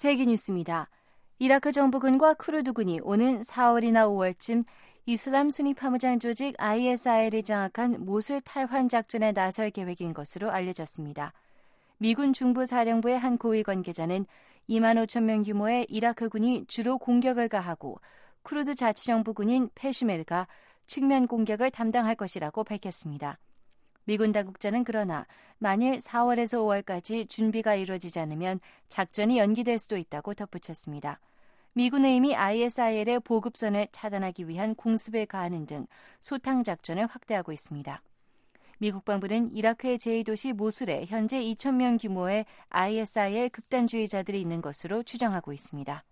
세계 뉴스입니다. 이라크 정부군과 쿠르드군이 오는 4월이나 5월쯤 이슬람 수니 파무장 조직 ISIL이 장악한 모술 탈환 작전에 나설 계획인 것으로 알려졌습니다. 미군 중부사령부의 한 고위 관계자는 2만 5천 명 규모의 이라크군이 주로 공격을 가하고 쿠르드 자치정부군인 페슈메르가 측면 공격을 담당할 것이라고 밝혔습니다. 미군 당국자는 그러나 만일 4월에서 5월까지 준비가 이루어지지 않으면 작전이 연기될 수도 있다고 덧붙였습니다. 미군은 이미 ISIL의 보급선을 차단하기 위한 공습을 가하는 등 소탕 작전을 확대하고 있습니다. 미국 방부는 이라크의 제2도시 모술에 현재 2,000명 규모의 ISIL 극단주의자들이 있는 것으로 추정하고 있습니다.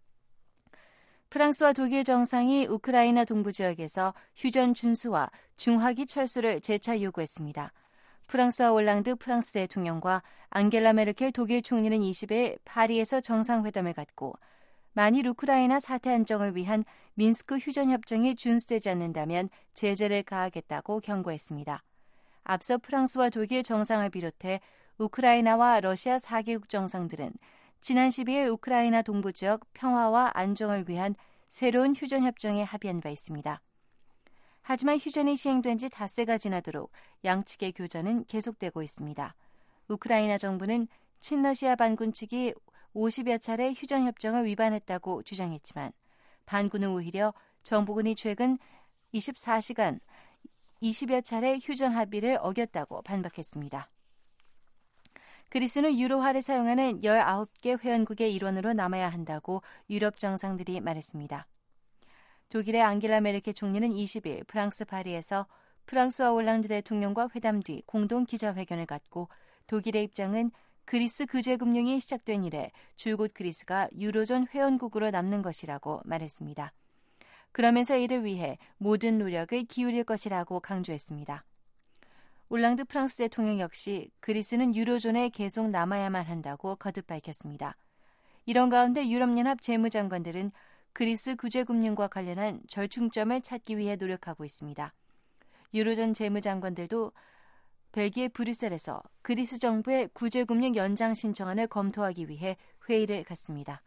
프랑스와 독일 정상이 우크라이나 동부 지역에서 휴전 준수와 중화기 철수를 재차 요구했습니다. 프랑스와 올랑드 프랑스 대통령과 앙겔라 메르켈 독일 총리는 20일 파리에서 정상회담을 갖고 만일 우크라이나 사태 안정을 위한 민스크 휴전협정이 준수되지 않는다면 제재를 가하겠다고 경고했습니다. 앞서 프랑스와 독일 정상을 비롯해 우크라이나와 러시아 4개국 정상들은 지난 12일 우크라이나 동부 지역 평화와 안정을 위한 새로운 휴전협정에 합의한 바 있습니다. 하지만 휴전이 시행된 지 닷새가 지나도록 양측의 교전은 계속되고 있습니다. 우크라이나 정부는 친러시아 반군 측이 50여 차례 휴전협정을 위반했다고 주장했지만 반군은 오히려 정부군이 최근 24시간 20여 차례 휴전 합의를 어겼다고 반박했습니다. 그리스는 유로화를 사용하는 19개 회원국의 일원으로 남아야 한다고 유럽 정상들이 말했습니다. 독일의 앙겔라 메르켈 총리는 20일 프랑스 파리에서 프랑스와 올랑드 대통령과 회담 뒤 공동 기자회견을 갖고 독일의 입장은 그리스 규제금융이 시작된 이래 줄곧 그리스가 유로존 회원국으로 남는 것이라고 말했습니다. 그러면서 이를 위해 모든 노력을 기울일 것이라고 강조했습니다. 올랑드 프랑스 대통령 역시 그리스는 유로존에 계속 남아야만 한다고 거듭 밝혔습니다. 이런 가운데 유럽연합 재무장관들은 그리스 구제금융과 관련한 절충점을 찾기 위해 노력하고 있습니다. 유로존 재무장관들도 벨기에 브뤼셀에서 그리스 정부의 구제금융 연장 신청안을 검토하기 위해 회의를 갖습니다.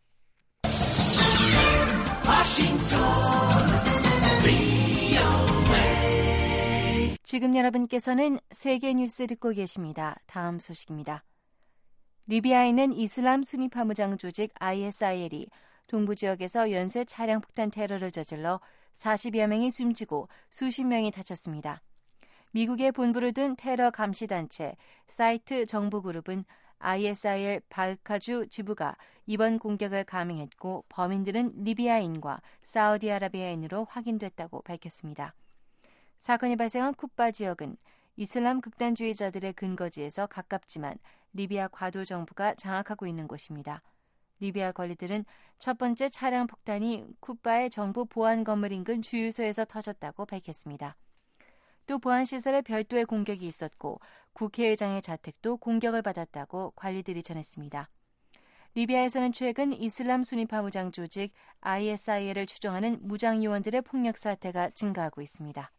지금 여러분께서는 세계 뉴스 듣고 계십니다. 다음 소식입니다. 리비아에 있는 이슬람 수니 파무장 조직 ISIL이 동부 지역에서 연쇄 차량 폭탄 테러를 저질러 40여 명이 숨지고 수십 명이 다쳤습니다. 미국의 본부를 둔 테러 감시단체 사이트 정보그룹은 ISIL 발카주 지부가 이번 공격을 감행했고 범인들은 리비아인과 사우디아라비아인으로 확인됐다고 밝혔습니다. 사건이 발생한 쿠바 지역은 이슬람 극단주의자들의 근거지에서 가깝지만 리비아 과도 정부가 장악하고 있는 곳입니다. 리비아 관리들은 첫 번째 차량 폭탄이 쿠바의 정부 보안 건물 인근 주유소에서 터졌다고 밝혔습니다. 또 보안시설에 별도의 공격이 있었고 국회의장의 자택도 공격을 받았다고 관리들이 전했습니다. 리비아에서는 최근 이슬람 수니 파무장 조직 ISIL을 추종하는 무장 요원들의 폭력 사태가 증가하고 있습니다.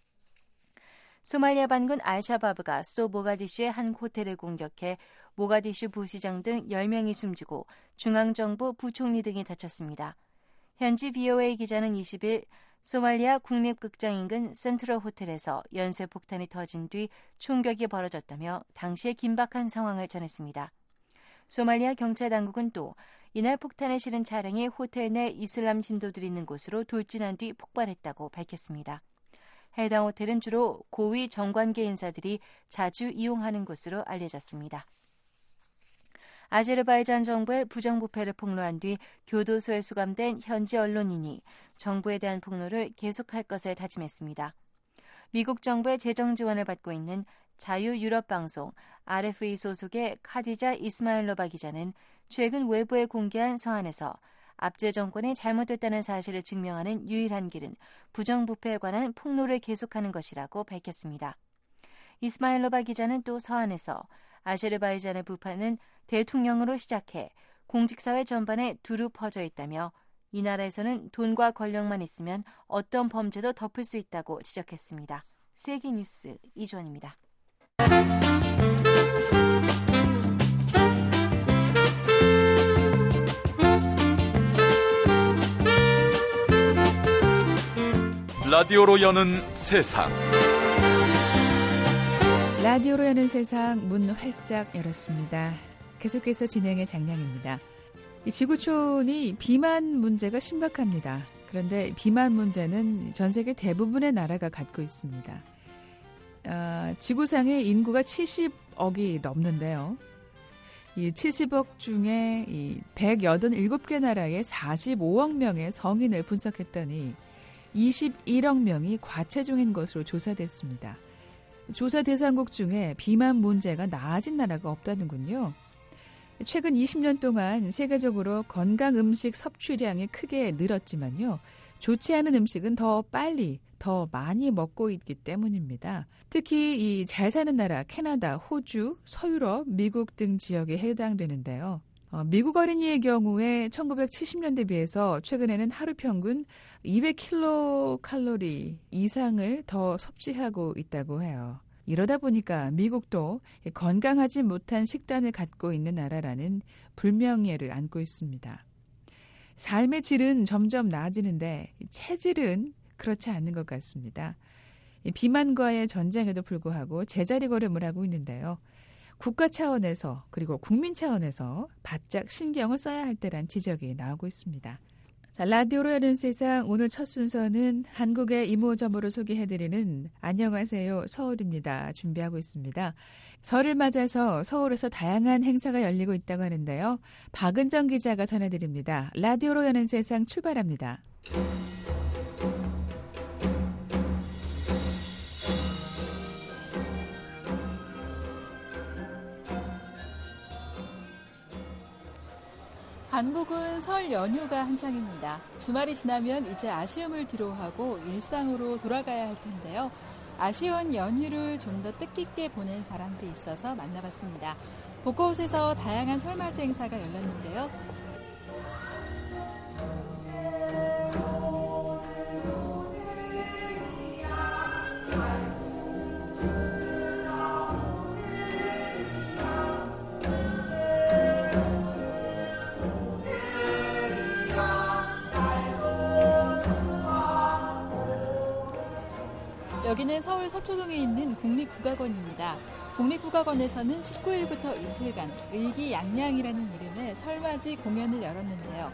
소말리아 반군 알샤바브가 수도 모가디슈의 한 호텔을 공격해 모가디슈 부시장 등 10명이 숨지고 중앙정부 부총리 등이 다쳤습니다. 현지 VOA 기자는 20일 소말리아 국립극장 인근 센트럴 호텔에서 연쇄 폭탄이 터진 뒤 총격이 벌어졌다며 당시의 긴박한 상황을 전했습니다. 소말리아 경찰 당국은 또 이날 폭탄을 실은 차량이 호텔 내 이슬람 신도들이 있는 곳으로 돌진한 뒤 폭발했다고 밝혔습니다. 해당 호텔은 주로 고위 정관계 인사들이 자주 이용하는 곳으로 알려졌습니다. 아제르바이잔 정부의 부정부패를 폭로한 뒤 교도소에 수감된 현지 언론인이 정부에 대한 폭로를 계속할 것을 다짐했습니다. 미국 정부의 재정 지원을 받고 있는 자유유럽방송 RFE 소속의 카디자 이스마일로바 기자는 최근 외부에 공개한 서한에서 압제 정권이 잘못됐다는 사실을 증명하는 유일한 길은 부정부패에 관한 폭로를 계속하는 것이라고 밝혔습니다. 이스마일로바 기자는 또 서한에서 아제르바이잔의 부패는 대통령으로 시작해 공직사회 전반에 두루 퍼져 있다며 이 나라에서는 돈과 권력만 있으면 어떤 범죄도 덮을 수 있다고 지적했습니다. 세계뉴스 이주원입니다. 라디오로 여는 세상. 라디오로 여는 세상 문 활짝 열었습니다. 계속해서 진행의 장량입니다. 이 지구촌이 비만 문제가 심각합니다. 그런데 비만 문제는 전 세계 대부분의 나라가 갖고 있습니다. 지구상의 인구가 70억이 넘는데요. 이 70억 중에 이 187개 나라의 45억 명의 성인을 분석했더니 21억 명이 과체중인 것으로 조사됐습니다. 조사 대상국 중에 비만 문제가 나아진 나라가 없다는군요. 최근 20년 동안 세계적으로 건강 음식 섭취량이 크게 늘었지만요. 좋지 않은 음식은 더 빨리, 더 많이 먹고 있기 때문입니다. 특히 이 잘 사는 나라 캐나다, 호주, 서유럽, 미국 등 지역에 해당되는데요. 미국 어린이의 경우에 1970년대 비해서 최근에는 하루 평균 200kcal 이상을 더 섭취하고 있다고 해요. 이러다 보니까 미국도 건강하지 못한 식단을 갖고 있는 나라라는 불명예를 안고 있습니다. 삶의 질은 점점 나아지는데 체질은 그렇지 않는 것 같습니다. 비만과의 전쟁에도 불구하고 제자리 걸음을 하고 있는데요. 국가 차원에서 그리고 국민 차원에서 바짝 신경을 써야 할 때란 지적이 나오고 있습니다. 자, 라디오로 여는 세상 오늘 첫 순서는 한국의 이모저모로 소개해드리는 안녕하세요 서울입니다. 준비하고 있습니다. 설을 맞아서 서울에서 다양한 행사가 열리고 있다고 하는데요. 박은정 기자가 전해드립니다. 라디오로 여는 세상 출발합니다. 한국은 설 연휴가 한창입니다. 주말이 지나면 이제 아쉬움을 뒤로하고 일상으로 돌아가야 할 텐데요. 아쉬운 연휴를 좀 더 뜻깊게 보낸 사람들이 있어서 만나봤습니다. 곳곳에서 다양한 설맞이 행사가 열렸는데요. 여기는 서울 서초동에 있는 국립국악원입니다. 국립국악원에서는 19일부터 이틀간 의기양양이라는 이름의 설맞이 공연을 열었는데요.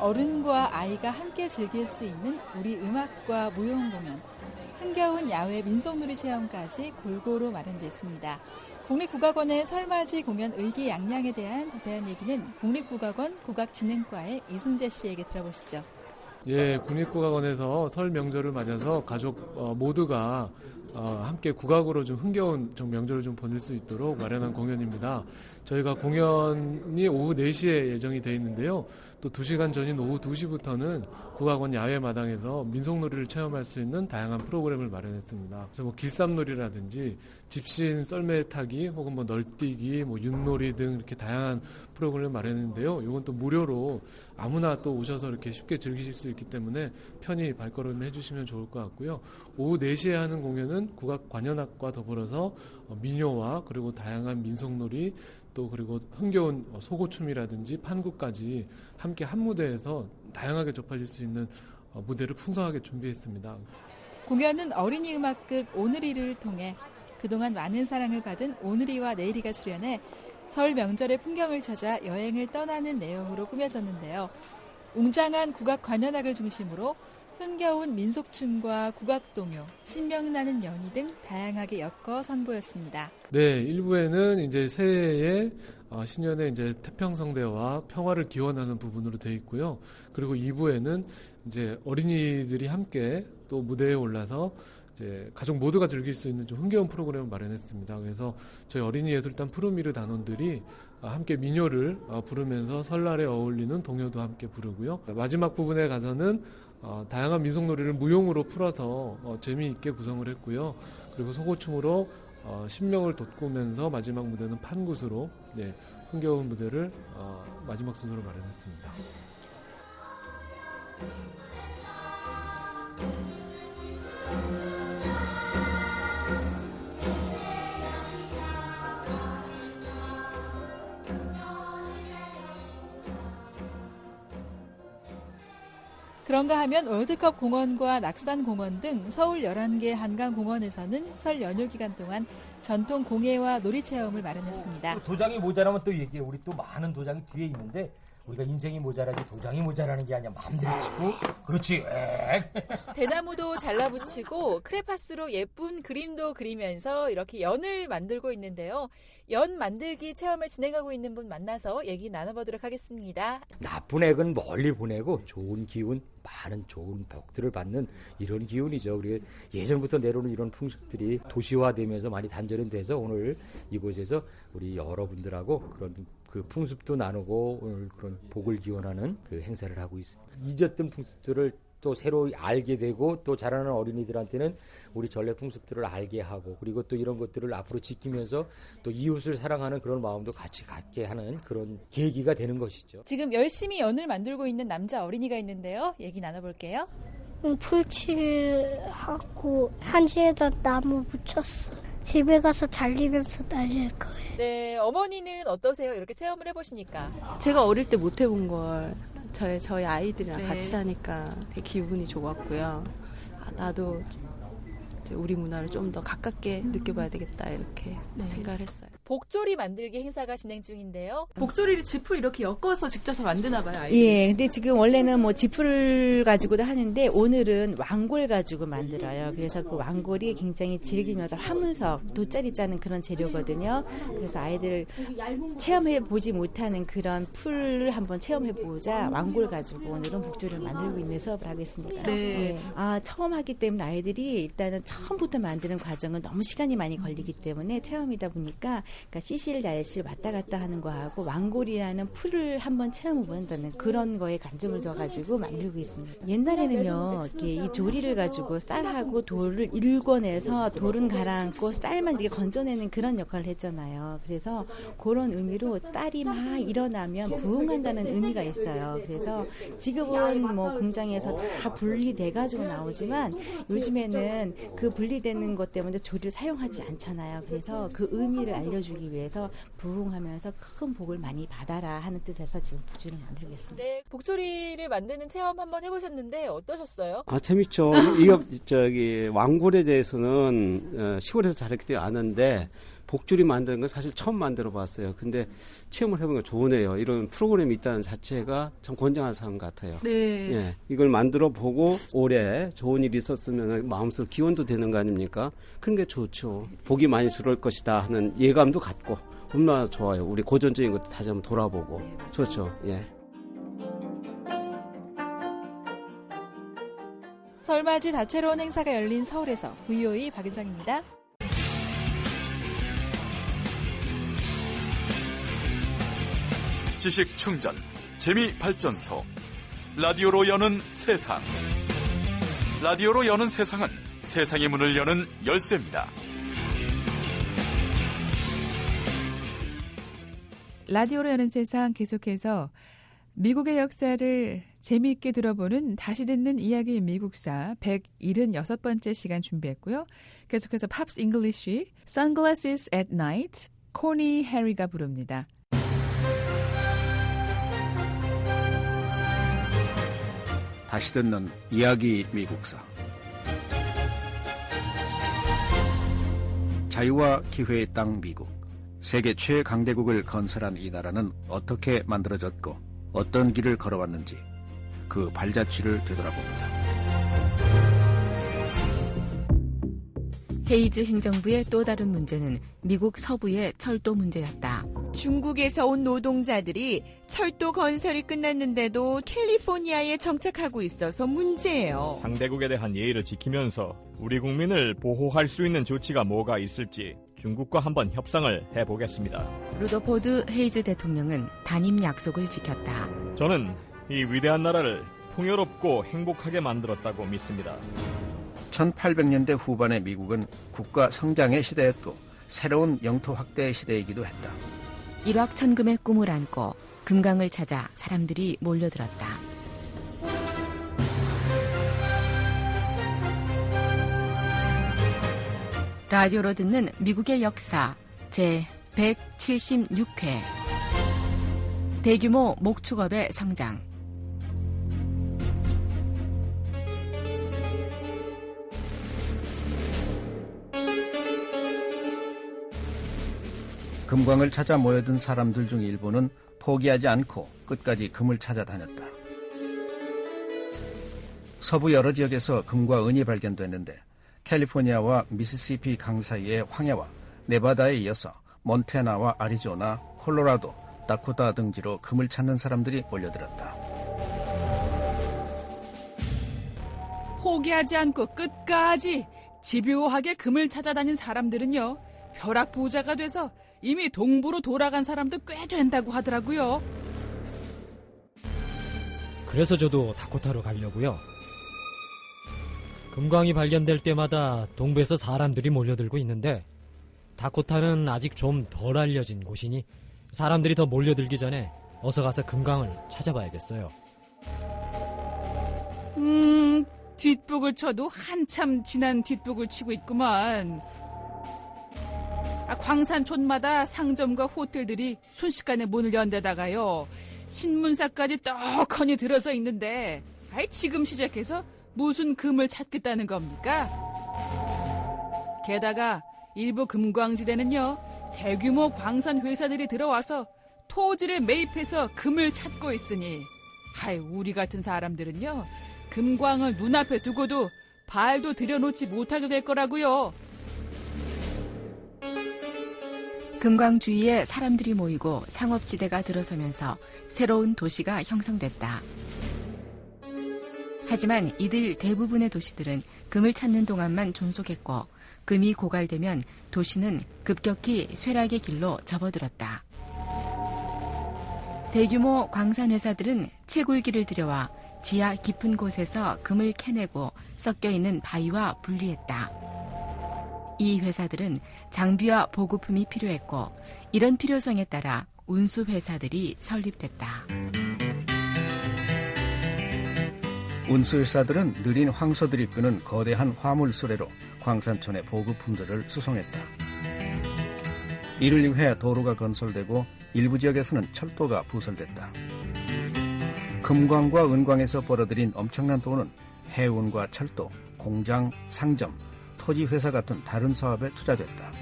어른과 아이가 함께 즐길 수 있는 우리 음악과 무용 공연, 흥겨운 야외 민속놀이 체험까지 골고루 마련됐습니다. 국립국악원의 설맞이 공연 의기양양에 대한 자세한 얘기는 국립국악원 국악진흥과의 이승재 씨에게 들어보시죠. 예, 국립국악원에서 설 명절을 맞아서 가족 모두가 함께 국악으로 좀 흥겨운 명절을 좀 보낼 수 있도록 마련한 공연입니다. 저희가 공연이 오후 4시에 예정이 되어 있는데요. 또 2시간 전인 오후 2시부터는 국악원 야외 마당에서 민속놀이를 체험할 수 있는 다양한 프로그램을 마련했습니다. 그래서 뭐 길쌈놀이라든지 집신 썰매 타기 혹은 뭐 널뛰기, 뭐 윷놀이 등 이렇게 다양한 프로그램을 마련했는데요. 이건 또 무료로 아무나 또 오셔서 이렇게 쉽게 즐기실 수 있기 때문에 편히 발걸음 해주시면 좋을 것 같고요. 오후 4시에 하는 공연은 국악관현악과 더불어서 민요와 그리고 다양한 민속놀이 또 그리고 흥겨운 소고춤이라든지 판구까지 함께 한 무대에서 다양하게 접하실 수 있는 무대를 풍성하게 준비했습니다. 공연은 어린이 음악극 오늘이를 통해 그동안 많은 사랑을 받은 오늘이와 내일이가 출연해 설 명절의 풍경을 찾아 여행을 떠나는 내용으로 꾸며졌는데요. 웅장한 국악 관현악을 중심으로 흥겨운 민속춤과 국악동요, 신명나는 연희 등 다양하게 엮어 선보였습니다. 네, 1부에는 이제 새해에 신년에 이제 태평성대와 평화를 기원하는 부분으로 되어 있고요. 그리고 2부에는 이제 어린이들이 함께 또 무대에 올라서 이제 가족 모두가 즐길 수 있는 좀 흥겨운 프로그램을 마련했습니다. 그래서 저희 어린이 예술단 푸르미르 단원들이 함께 민요를 부르면서 설날에 어울리는 동요도 함께 부르고요. 마지막 부분에 가서는 다양한 민속놀이를 무용으로 풀어서 재미있게 구성을 했고요. 그리고 소고춤으로 신명을 돋구면서 마지막 무대는 판굿으로 흥겨운 무대를 마지막 순서로 마련했습니다. 그런가 하면 월드컵 공원과 낙산공원 등 서울 11개 한강공원에서는 설 연휴 기간 동안 전통 공예와 놀이체험을 마련했습니다. 도장이 모자라면 또 얘기해. 우리 또 많은 도장이 뒤에 있는데 우리가 인생이 모자라지 도장이 모자라는 게 아니야. 마음대로 치고 그렇지. 대나무도 잘라붙이고 크레파스로 예쁜 그림도 그리면서 이렇게 연을 만들고 있는데요. 연 만들기 체험을 진행하고 있는 분 만나서 얘기 나눠보도록 하겠습니다. 나쁜 액은 멀리 보내고 좋은 기운, 많은 좋은 복들을 받는 이런 기운이죠. 우리 예전부터 내려오는 이런 풍습들이 도시화되면서 많이 단절돼서 오늘 이곳에서 우리 여러분들하고 그런 그 풍습도 나누고 오늘 그런 복을 기원하는 그 행사를 하고 있습니다. 잊었던 풍습들을 또 새로 알게 되고 또 자라는 어린이들한테는 우리 전래 풍습들을 알게 하고 그리고 또 이런 것들을 앞으로 지키면서 또 이웃을 사랑하는 그런 마음도 같이 갖게 하는 그런 계기가 되는 것이죠. 지금 열심히 연을 만들고 있는 남자 어린이가 있는데요. 얘기 나눠볼게요. 풀칠하고 한지에다 나무 붙였어. 집에 가서 달리면서 날릴 거예요. 네, 어머니는 어떠세요? 이렇게 체험을 해보시니까. 제가 어릴 때 못 해본 걸 저희 아이들이랑 같이 하니까 되게 기분이 좋았고요. 나도 우리 문화를 좀 더 가깝게 느껴봐야 되겠다 이렇게 생각을 했어요. 복조리 만들기 행사가 진행 중인데요. 복조리를 지풀 이렇게 엮어서 직접 만드나 봐요, 아이들이. 예, 근데 지금 원래는 뭐 지풀 가지고도 하는데 오늘은 왕골 가지고 만들어요. 그래서 그 왕골이 굉장히 질기면서 화문석, 돗자리 짜는 그런 재료거든요. 그래서 아이들 체험해 보지 못하는 그런 풀을 한번 체험해 보자 왕골 가지고 오늘은 복조리를 만들고 있는 수업을 하고 있습니다. 네. 예. 처음 하기 때문에 아이들이 일단은 처음부터 만드는 과정은 너무 시간이 많이 걸리기 때문에 체험이다 보니까 그러니까 씨씨를 날씨를 왔다 갔다 하는 거하고 왕골이라는 풀을 한번 체험해 본다는 그런 거에 관점을 둬가지고 만들고 있습니다. 옛날에는요, 이렇게 이 조리를 가지고 쌀하고 돌을 일궈내서 돌은 가라앉고 쌀만 이렇게 건져내는 그런 역할을 했잖아요. 그래서 그런 의미로 딸이 막 일어나면 부흥한다는 의미가 있어요. 그래서 지금은 뭐 공장에서 다 분리돼가지고 나오지만 요즘에는 그 분리되는 것 때문에 조리를 사용하지 않잖아요. 그래서 그 의미를 알려주기 위해서 부흥하면서 큰 복을 많이 받아라 하는 뜻에서 지금 복조리를 만들고 있습니다. 네, 복조리를 만드는 체험 한번 해보셨는데 어떠셨어요? 재밌죠. 이거 왕골에 대해서는 시골에서 잘했기 아는데 복조리 만드는 건 사실 처음 만들어 봤어요. 근데 체험을 해보니까 좋으네요. 이런 프로그램이 있다는 자체가 참 권장한 사람 같아요. 네. 예, 이걸 만들어 보고 올해 좋은 일이 있었으면 마음속 기원도 되는 거 아닙니까? 그런 게 좋죠. 복이 많이 들어올 것이다 하는 예감도 갖고 얼마나 좋아요. 우리 고전적인 것도 다시 한번 돌아보고. 네, 좋죠. 예. 설맞이 다채로운 행사가 열린 서울에서 VOA 박은정입니다. 지식 충전, 재미 발전소. 라디오로 여는 세상. 라디오로 여는 세상은 세상의 문을 여는 열쇠입니다. 라디오로 여는 세상 계속해서 미국의 역사를 재미있게 들어보는 다시 듣는 이야기 미국사 176번째 시간 준비했고요. 계속해서 팝스 잉글리쉬 Sunglasses at Night 코니 해리가 부릅니다. 다시 듣는 이야기 미국사. 자유와 기회의 땅 미국. 세계 최강대국을 건설한 이 나라는 어떻게 만들어졌고 어떤 길을 걸어왔는지 그 발자취를 되돌아봅니다. 헤이즈 행정부의 또 다른 문제는 미국 서부의 철도 문제였다. 중국에서 온 노동자들이 철도 건설이 끝났는데도 캘리포니아에 정착하고 있어서 문제예요. 상대국에 대한 예의를 지키면서 우리 국민을 보호할 수 있는 조치가 뭐가 있을지 중국과 한번 협상을 해보겠습니다. 루더포드 헤이즈 대통령은 단임 약속을 지켰다. 저는 이 위대한 나라를 풍요롭고 행복하게 만들었다고 믿습니다. 1800년대 후반의 미국은 국가 성장의 시대였고 새로운 영토 확대의 시대이기도 했다. 일확천금의 꿈을 안고 금강을 찾아 사람들이 몰려들었다. 라디오로 듣는 미국의 역사 제176회 대규모 목축업의 성장. 금광을 찾아 모여든 사람들 중 일부는 포기하지 않고 끝까지 금을 찾아다녔다. 서부 여러 지역에서 금과 은이 발견됐는데 캘리포니아와 미시시피 강 사이의 황해와 네바다에 이어서 몬태나와 아리조나, 콜로라도, 다코타 등지로 금을 찾는 사람들이 몰려들었다. 포기하지 않고 끝까지 집요하게 금을 찾아다닌 사람들은요, 벼락 부자가 돼서 이미 동부로 돌아간 사람도 꽤 된다고 하더라고요. 그래서 저도 다코타로 가려고요. 금광이 발견될 때마다 동부에서 사람들이 몰려들고 있는데 다코타는 아직 좀 덜 알려진 곳이니 사람들이 더 몰려들기 전에 어서 가서 금광을 찾아봐야겠어요. 뒷북을 쳐도 한참 지난 뒷북을 치고 있구만. 광산촌마다 상점과 호텔들이 순식간에 문을 연 데다가요, 신문사까지 떡하니 들어서 있는데 지금 시작해서 무슨 금을 찾겠다는 겁니까? 게다가 일부 금광지대는요, 대규모 광산 회사들이 들어와서 토지를 매입해서 금을 찾고 있으니 우리 같은 사람들은요, 금광을 눈앞에 두고도 발도 들여놓지 못하게 될 거라고요. 금광 주위에 사람들이 모이고 상업지대가 들어서면서 새로운 도시가 형성됐다. 하지만 이들 대부분의 도시들은 금을 찾는 동안만 존속했고, 금이 고갈되면 도시는 급격히 쇠락의 길로 접어들었다. 대규모 광산회사들은 채굴기를 들여와 지하 깊은 곳에서 금을 캐내고 섞여있는 바위와 분리했다. 이 회사들은 장비와 보급품이 필요했고, 이런 필요성에 따라 운수회사들이 설립됐다. 운수회사들은 느린 황소들이 끄는 거대한 화물 수레로 광산촌의 보급품들을 수송했다. 이를 위해 도로가 건설되고 일부 지역에서는 철도가 부설됐다. 금광과 은광에서 벌어들인 엄청난 돈은 해운과 철도, 공장, 상점, 토지회사 같은 다른 사업에 투자됐다.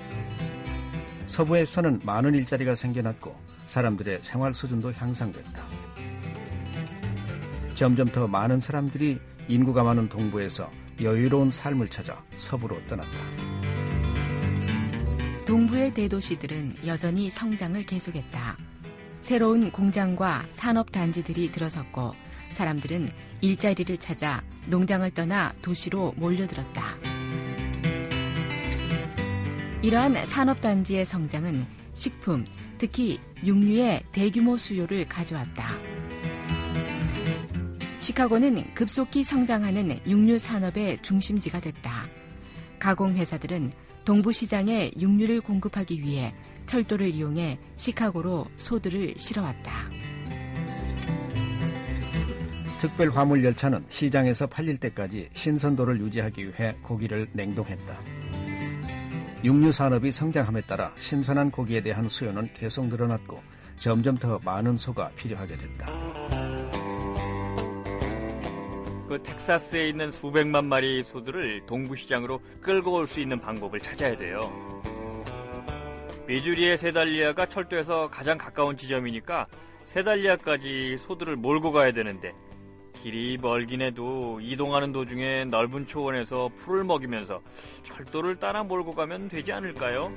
서부에서는 많은 일자리가 생겨났고 사람들의 생활 수준도 향상됐다. 점점 더 많은 사람들이 인구가 많은 동부에서 여유로운 삶을 찾아 서부로 떠났다. 동부의 대도시들은 여전히 성장을 계속했다. 새로운 공장과 산업단지들이 들어섰고 사람들은 일자리를 찾아 농장을 떠나 도시로 몰려들었다. 이러한 산업단지의 성장은 식품, 특히 육류의 대규모 수요를 가져왔다. 시카고는 급속히 성장하는 육류 산업의 중심지가 됐다. 가공회사들은 동부 시장에 육류를 공급하기 위해 철도를 이용해 시카고로 소들을 실어왔다. 특별 화물 열차는 시장에서 팔릴 때까지 신선도를 유지하기 위해 고기를 냉동했다. 육류 산업이 성장함에 따라 신선한 고기에 대한 수요는 계속 늘어났고 점점 더 많은 소가 필요하게 됐다. 그 텍사스에 있는 수백만 마리 소들을 동부시장으로 끌고 올 수 있는 방법을 찾아야 돼요. 미주리의 세달리아가 철도에서 가장 가까운 지점이니까 세달리아까지 소들을 몰고 가야 되는데 길이 멀긴 해도 이동하는 도중에 넓은 초원에서 풀을 먹이면서 철도를 따라 몰고 가면 되지 않을까요?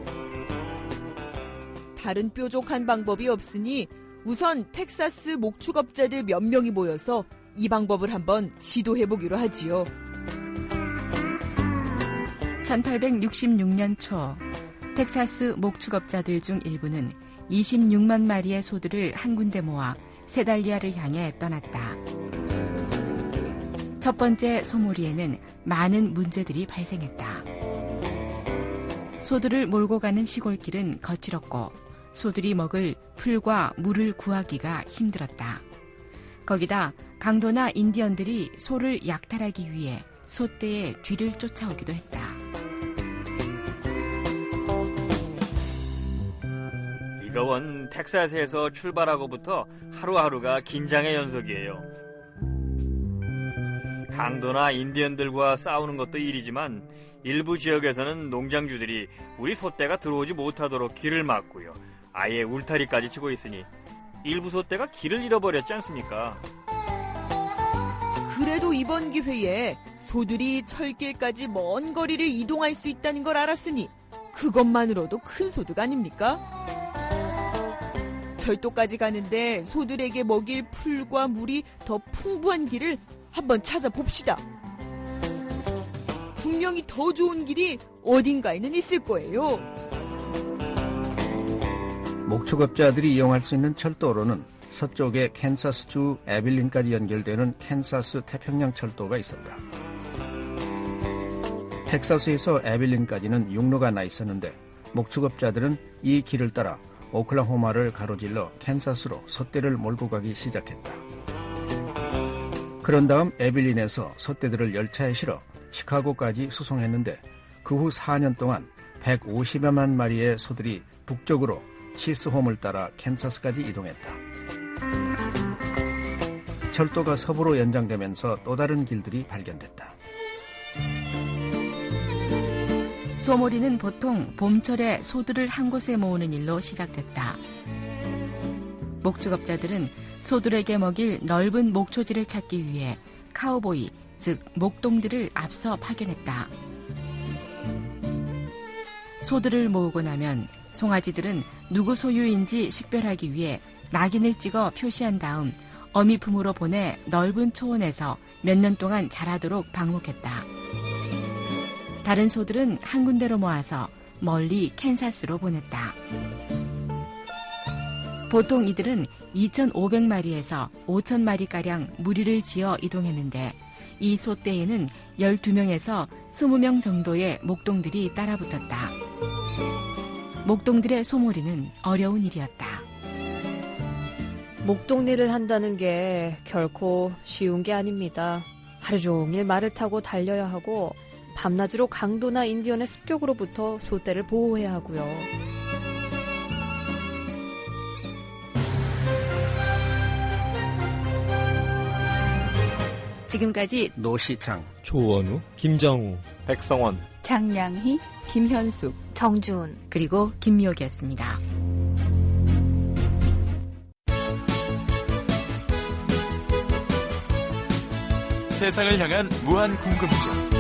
다른 뾰족한 방법이 없으니 우선 텍사스 목축업자들 몇 명이 모여서 이 방법을 한번 시도해보기로 하지요. 1866년 초 텍사스 목축업자들 중 일부는 26만 마리의 소들을 한 군데 모아 세달리아를 향해 떠났다. 첫 번째 소몰이에는 많은 문제들이 발생했다. 소들을 몰고 가는 시골길은 거칠었고 소들이 먹을 풀과 물을 구하기가 힘들었다. 거기다 강도나 인디언들이 소를 약탈하기 위해 소떼의 뒤를 쫓아오기도 했다. 이거 원 텍사스에서 출발하고부터 하루하루가 긴장의 연속이에요. 강도나 인디언들과 싸우는 것도 일이지만 일부 지역에서는 농장주들이 우리 소떼가 들어오지 못하도록 길을 막고요. 아예 울타리까지 치고 있으니 일부 소떼가 길을 잃어버렸지 않습니까? 그래도 이번 기회에 소들이 철길까지 먼 거리를 이동할 수 있다는 걸 알았으니 그것만으로도 큰 소득 아닙니까? 철도까지 가는데 소들에게 먹일 풀과 물이 더 풍부한 길을 한번 찾아봅시다. 분명히 더 좋은 길이 어딘가에는 있을 거예요. 목축업자들이 이용할 수 있는 철도로는 서쪽의 캔사스주 에빌린까지 연결되는 캔사스 태평양 철도가 있었다. 텍사스에서 에빌린까지는 육로가 나 있었는데 목축업자들은 이 길을 따라 오클라호마를 가로질러 캔사스로 솥대를 몰고 가기 시작했다. 그런 다음 에빌린에서 솥대들을 열차에 실어 시카고까지 수송했는데 그 후 4년 동안 150여만 마리의 소들이 북쪽으로 치스홈을 따라 캔사스까지 이동했다. 철도가 서부로 연장되면서 또 다른 길들이 발견됐다. 소몰이는 보통 봄철에 소들을 한 곳에 모으는 일로 시작됐다. 목축업자들은 소들에게 먹일 넓은 목초지를 찾기 위해 카우보이, 즉 목동들을 앞서 파견했다. 소들을 모으고 나면 송아지들은 누구 소유인지 식별하기 위해 낙인을 찍어 표시한 다음 어미품으로 보내 넓은 초원에서 몇 년 동안 자라도록 방목했다. 다른 소들은 한 군데로 모아서 멀리 캔사스로 보냈다. 보통 이들은 2,500마리에서 5,000마리가량 무리를 지어 이동했는데 이 소떼에는 12명에서 20명 정도의 목동들이 따라붙었다. 목동들의 소몰이는 어려운 일이었다. 목동일을 한다는 게 결코 쉬운 게 아닙니다. 하루 종일 말을 타고 달려야 하고 밤낮으로 강도나 인디언의 습격으로부터 소떼를 보호해야 하고요. 지금까지 노시창, 조원우, 김정우, 백성원, 장량희, 김현숙, 정준, 그리고 김미옥이었습니다. 세상을 향한 무한 궁금증.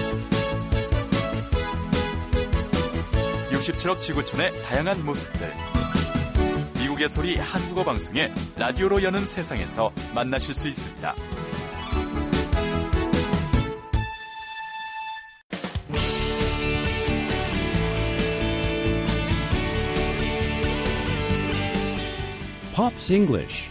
67억 지구촌의 다양한 모습들. 미국의 소리 한국어 방송의 라디오로 여는 세상에서 만나실 수 있습니다. Pops English.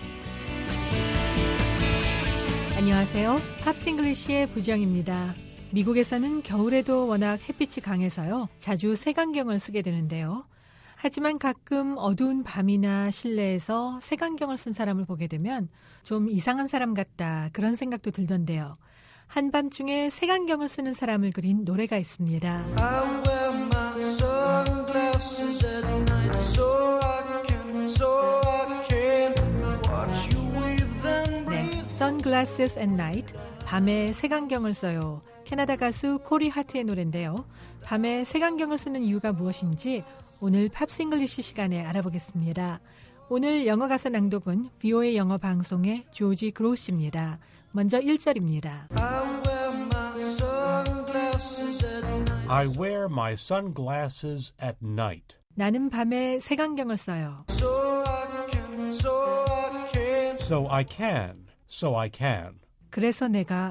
안녕하세요. 팝스 잉글리시의 부정입니다. 미국에서는 겨울에도 워낙 햇빛이 강해서요. 자주 색안경을 쓰게 되는데요. 하지만 가끔 어두운 밤이나 실내에서 색안경을 쓴 사람을 보게 되면 좀 이상한 사람 같다 그런 생각도 들던데요. 한밤중에 색안경을 쓰는 사람을 그린 노래가 있습니다. I wear my sunglasses at night so I can watch you weave them. 네, Sunglasses at Night, 밤에 색안경을 써요. 캐나다 가수 코리 하트의 노래인데요. 밤에 색안경을 쓰는 이유가 무엇인지 오늘 팝스 잉글리시 시간에 알아보겠습니다. 오늘 영어 가사 낭독은 VOA 영어 방송의 조지 그로시입니다. 먼저 1절입니다. I wear my sunglasses at night. 나는 밤에 색안경을 써요. So I can. 그래서 내가.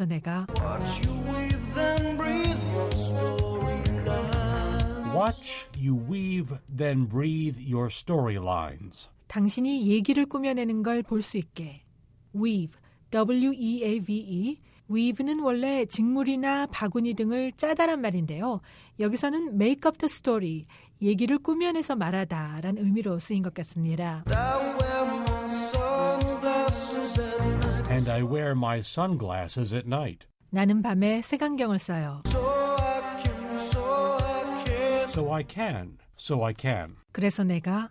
Watch you weave, then breathe your storylines. 당신이 얘기를 꾸며내는 걸 볼 수 있게. Weave, W-E-A-V-E. weave는 원래 직물이나 바구니 등을 짜다란 말인데요. 여기서는 make up the story, 얘기를 꾸며내서 말하다 라는 의미로 쓰인 것 같습니다. And I wear my sunglasses at night. 나는 밤에 색안경을 써요. So I can. 그래서 내가.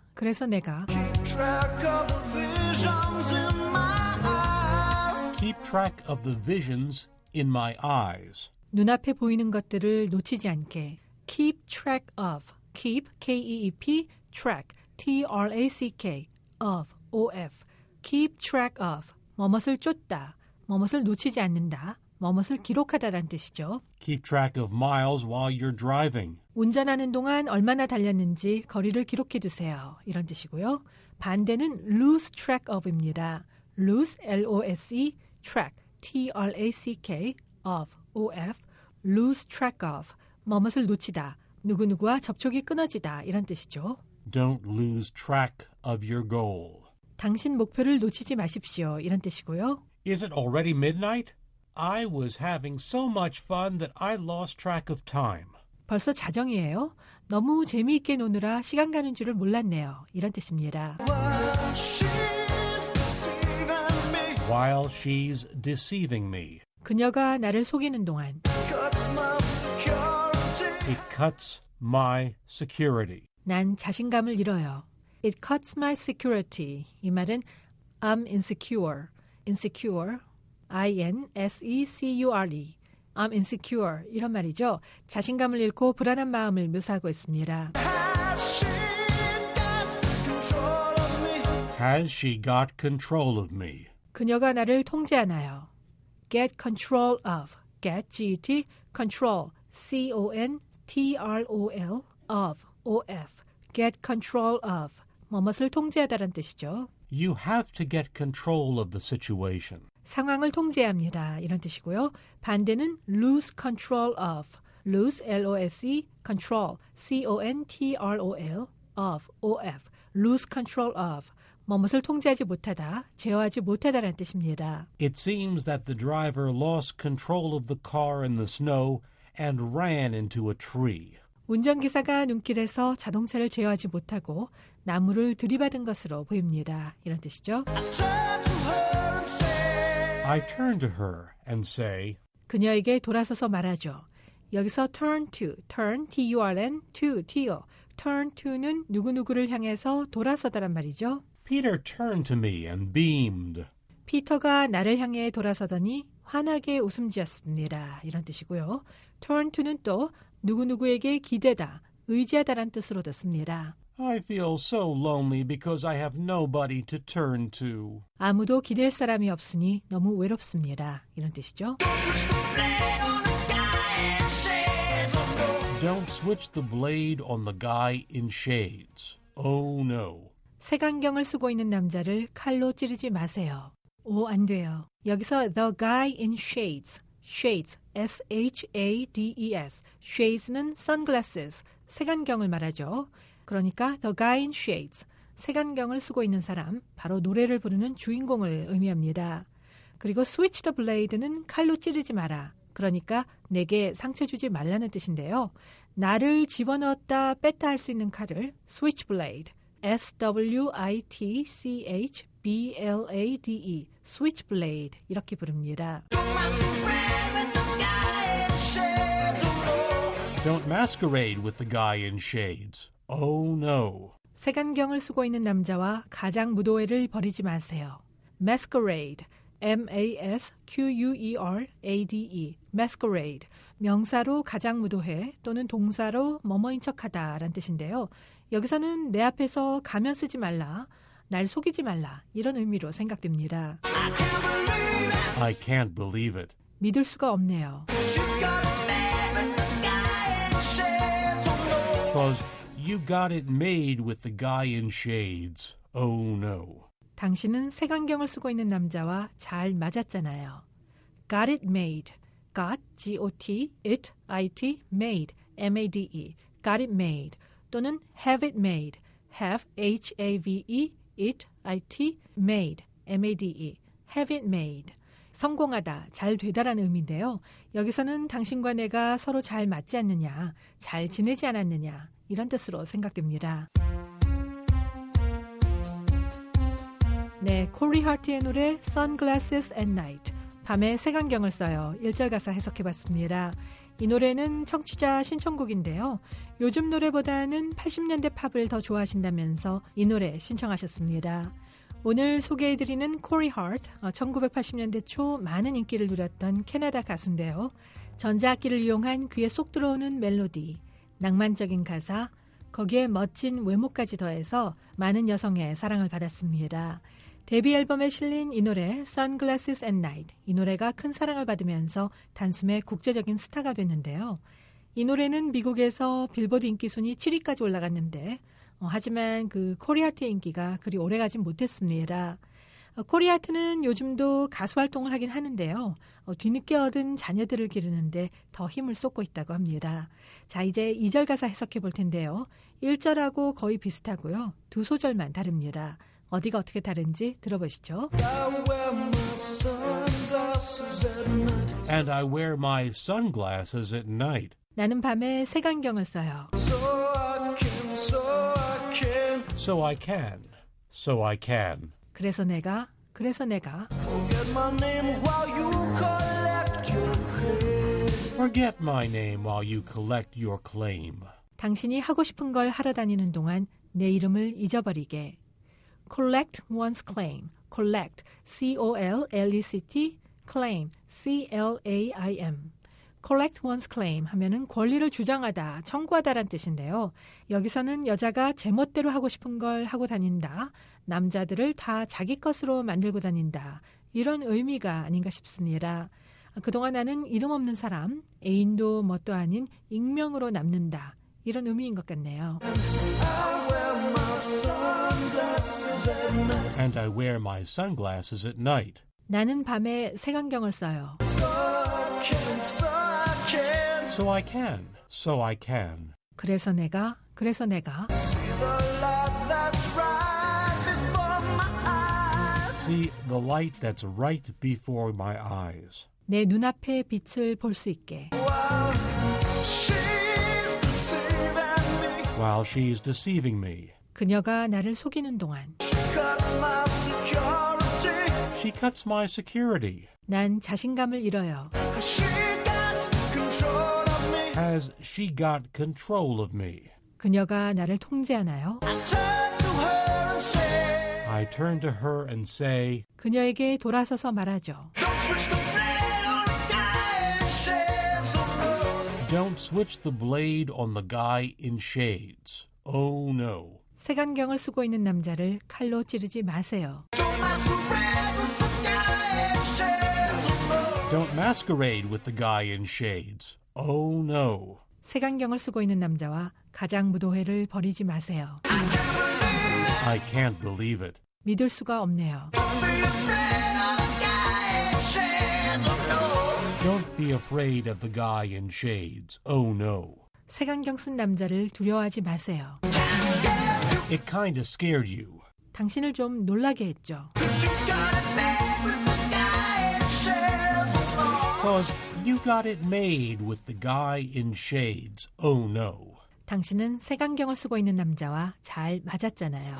Keep track of the visions in my eyes. 눈앞에 보이는 것들을 놓치지 않게. keep track of. keep, K-E-E-P, track, T-R-A-C-K, of, O-F. keep track of. 뭐뭇을 쫓다, 뭐뭇을 놓치지 않는다, 뭐뭇을 기록하다라는 뜻이죠. Keep track of miles while you're driving. 운전하는 동안 얼마나 달렸는지 거리를 기록해 두세요. 이런 뜻이고요. 반대는 lose track of입니다. lose, L-O-S-E, track, T-R-A-C-K, of, O-F, lose track of, 뭐뭇을 놓치다, 누구누구와 접촉이 끊어지다 이런 뜻이죠. Don't lose track of your goal. 당신 목표를 놓치지 마십시오. 이런 뜻이고요. Is it already midnight? I was having so much fun that I lost track of time. 벌써 자정이에요. 너무 재미있게 노느라 시간 가는 줄을 몰랐네요. 이런 뜻입니다. While she's deceiving me. 그녀가 나를 속이는 동안. It cuts my security. 난 자신감을 잃어요. It cuts my security. 이 말은 I'm insecure. insecure. I-N-S-E-C-U-R-E. I'm insecure. 이런 말이죠. 자신감을 잃고 불안한 마음을 묘사하고 있습니다. Has she got control of me? 그녀가 나를 통제하나요? Get control of. Get, G-E-T, control, C-O-N-T-R-O-L, of, O-F. Get control of. 뭐뭇을 통제하다란 뜻이죠. You have to get control of the situation. 상황을 통제해야 합니다. 이런 뜻이고요. 반대는 lose control of. lose, L-O-S-E, control, C-O-N-T-R-O-L, of, O-F. lose control of. 뭐뭇을 통제하지 못하다, 제어하지 못하다라는 뜻입니다. It seems that the driver lost control of the car in the snow and ran into a tree. 운전기사가 눈길에서 자동차를 제어하지 못하고 나무를 들이받은 것으로 보입니다. 이런 뜻이죠. I turn to her and say, 그녀에게 돌아서서 말하죠. 여기서 turn to, turn, T-U-R-N, to, T-O. turn to는 누구누구를 향해서 돌아서다란 말이죠. Peter turned to me and beamed. 피터가 나를 향해 돌아서더니 환하게 웃음 지었습니다. 이런 뜻이고요. turn to는 또 누구누구에게 기대다, 의지하다란 뜻으로 듣습니다. I feel so lonely because I have nobody to turn to. 아무도 기댈 사람이 없으니 너무 외롭습니다. 이런 뜻이죠. Don't switch the blade on the guy in shades. Oh no. 색안경을 쓰고 있는 남자를 칼로 찌르지 마세요. 오, 안 돼요. 여기서 the guy in shades, shades, S-H-A-D-E-S, shades는 sunglasses, 색안경을 말하죠. 그러니까 the guy in shades, 색안경을 쓰고 있는 사람, 바로 노래를 부르는 주인공을 의미합니다. 그리고 switch the blade는 칼로 찌르지 마라. 그러니까 내게 상처 주지 말라는 뜻인데요. 나를 집어넣었다 뺐다 할 수 있는 칼을 switch blade, S-W-I-T-C-H-B-L-A-D-E, switchblade 이렇게 부릅니다. Don't masquerade with the guy in shades. Oh no. 색안경을 쓰고 있는 남자와 가장 무도회를 벌이지 마세요. masquerade, M-A-S-Q-U-E-R-A-D-E, masquerade, 명사로 가장 무도회 또는 동사로 뭐뭐인 척하다 라는 뜻인데요. 여기서는 내 앞에서 가면 쓰지 말라, 날 속이지 말라 이런 의미로 생각됩니다. I can't believe it. 믿을 수가 없네요. Because you got it made with the guy in shades. Oh no. 당신은 색안경을 쓰고 있는 남자와 잘 맞았잖아요. Got it made. Got, G-O-T, it, I-T, made, M-A-D-E. Got it made. 또는 have it made. Have, H-A-V-E, it, I-T, made, M-A-D-E. have it made. 성공하다, 잘 되다라는 의미인데요. 여기서는 당신과 내가 서로 잘 맞지 않느냐, 잘 지내지 않았느냐 이런 뜻으로 생각됩니다. 네, 코리 하트의 노래 Sunglasses at Night, 밤에 색안경을 써요. 1절 가사 해석해봤습니다. 이 노래는 청취자 신청곡인데요. 요즘 노래보다는 80년대 팝을 더 좋아하신다면서 이 노래 신청하셨습니다. 오늘 소개해드리는 코리 하트, 1980년대 초 많은 인기를 누렸던 캐나다 가수인데요. 전자악기를 이용한 귀에 쏙 들어오는 멜로디, 낭만적인 가사, 거기에 멋진 외모까지 더해서 많은 여성의 사랑을 받았습니다. 데뷔 앨범에 실린 이 노래 Sunglasses at Night, 이 노래가 큰 사랑을 받으면서 단숨에 국제적인 스타가 됐는데요. 이 노래는 미국에서 빌보드 인기 순위 7위까지 올라갔는데 하지만 그 코리아트의 인기가 그리 오래가진 못했습니다. 코리아트는 요즘도 가수 활동을 하긴 하는데요. 뒤늦게 얻은 자녀들을 기르는데 더 힘을 쏟고 있다고 합니다. 자, 이제 2절 가사 해석해 볼 텐데요. 1절하고 거의 비슷하고요. 두 소절만 다릅니다. 어디가 어떻게 다른지 들어보시죠. And I wear my sunglasses at night. 나는 밤에 색안경을 써요. So I can. 그래서 내가 Forget my name while you collect your claim. 당신이 하고 싶은 걸 하러 다니는 동안 내 이름을 잊어버리게. Collect one's claim. Collect, C-O-L-L-E-C-T, claim, C-L-A-I-M. Collect one's claim 하면은 권리를 주장하다, 청구하다란 뜻인데요. 여기서는 여자가 제멋대로 하고 싶은 걸 하고 다닌다, 남자들을 다 자기 것으로 만들고 다닌다, 이런 의미가 아닌가 싶습니다. 그동안 나는 이름 없는 사람, 애인도 뭣도 아닌 익명으로 남는다, 이런 의미인 것 같네요. And I wear my sunglasses at night. 나는 밤에 색안경을 써요. So I can. 그래서 내가 See the light that's right before my eyes. 내 눈앞의 빛을 볼 수 있게. While she's deceiving me. 그녀가 나를 속이는 동안. She cuts my security. 난 자신감을 잃어요. Has she got control of me? 그녀가 나를 통제하나요? I turn to her and say, 그녀에게 돌아서서 말하죠. Don't switch the blade on the guy in shades. Oh no. 색안경을 쓰고 있는 남자를 칼로 찌르지 마세요. Don't masquerade with the guy in shades. Oh no. 색안경을 쓰고 있는 남자와 가장 무도회를 벌이지 마세요. I can't believe it. 믿을 수가 없네요. Don't be afraid of the guy in shades. Oh no. 색안경 쓴 남자를 두려워하지 마세요. It kind of scared you. 당신을 좀 놀라게 했죠. Because you got it made with the guy in shades. Oh no. 당신은 색안경을 쓰고 있는 남자와 잘 맞았잖아요.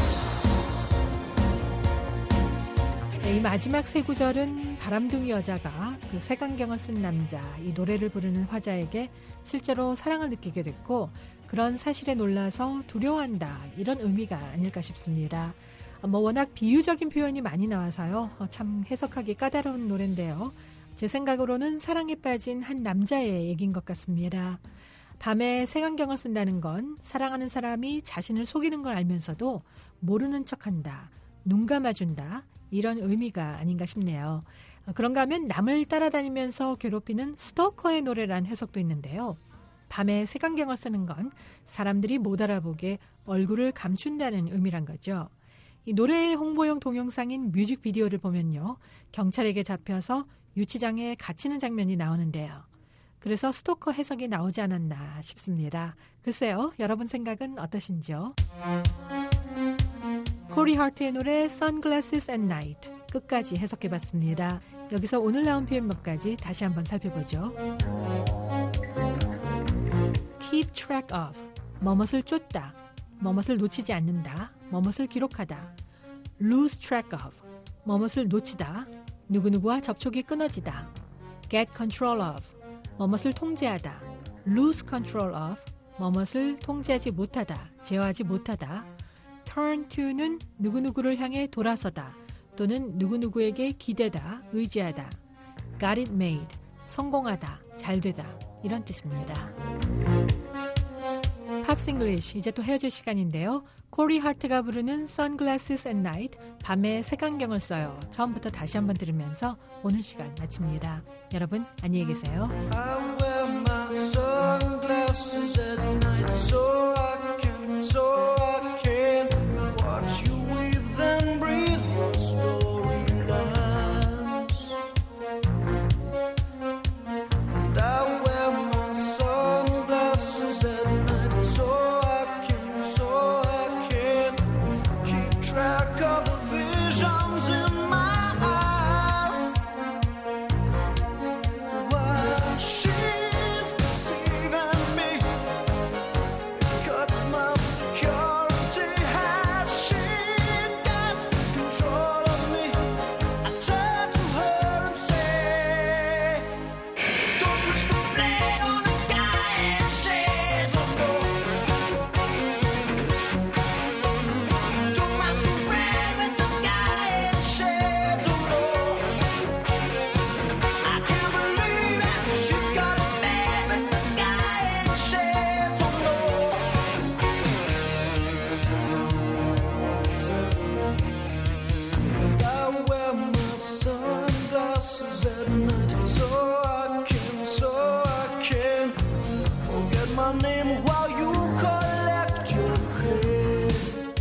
네, 이 마지막 세 구절은 바람둥이 여자가 그 색안경을 쓴 남자, 이 노래를 부르는 화자에게 실제로 사랑을 느끼게 됐고 그런 사실에 놀라서 두려워한다, 이런 의미가 아닐까 싶습니다. 워낙 비유적인 표현이 많이 나와서요. 참 해석하기 까다로운 노래인데요. 제 생각으로는 사랑에 빠진 한 남자의 얘기인 것 같습니다. 밤에 색안경을 쓴다는 건 사랑하는 사람이 자신을 속이는 걸 알면서도 모르는 척한다, 눈 감아준다, 이런 의미가 아닌가 싶네요. 그런가 하면 남을 따라다니면서 괴롭히는 스토커의 노래란 해석도 있는데요. 밤에 색안경을 쓰는 건 사람들이 못 알아보게 얼굴을 감춘다는 의미란 거죠. 이 노래의 홍보용 동영상인 뮤직비디오를 보면요, 경찰에게 잡혀서 유치장에 갇히는 장면이 나오는데요. 그래서 스토커 해석이 나오지 않았나 싶습니다. 글쎄요, 여러분 생각은 어떠신지요? 코리 하트의 노래 Sunglasses at Night 끝까지 해석해봤습니다. 여기서 오늘 나온 표현 몇 가지 다시 한번 살펴보죠. Keep track of, 뭐뭇을 쫓다, 뭐뭇을 놓치지 않는다, 뭐뭇을 기록하다. Lose track of, 뭐뭇을 놓치다, 누구누구와 접촉이 끊어지다. Get control of, 뭐뭇을 통제하다. Lose control of, 뭐뭇을 통제하지 못하다, 제어하지 못하다. turn to는 누구누구를 향해 돌아서다 또는 누구누구에게 기대다, 의지하다. got it made, 성공하다, 잘되다 이런 뜻입니다. 팝스 잉글리쉬 이제 또 헤어질 시간인데요. 코리 하트가 부르는 Sunglasses at Night, 밤에 색안경을 써요. 처음부터 다시 한번 들으면서 오늘 시간 마칩니다. 여러분 안녕히 계세요. I wear my sunglasses at night so I can watch you weave and breathe your storylines. And I wear my sunglasses at night so I can keep track of the visions in my eyes. While she's deceiving me, cuts my security. Has she got control of me? I turn to her and say, don't switch the blade on a guy in shades of gold. Don't masquerade with the guy in shades of gold. I can't believe it, she's got a man with the guy in shades of gold. I wear my sunglasses at night so I can forget my name while you collect your credit.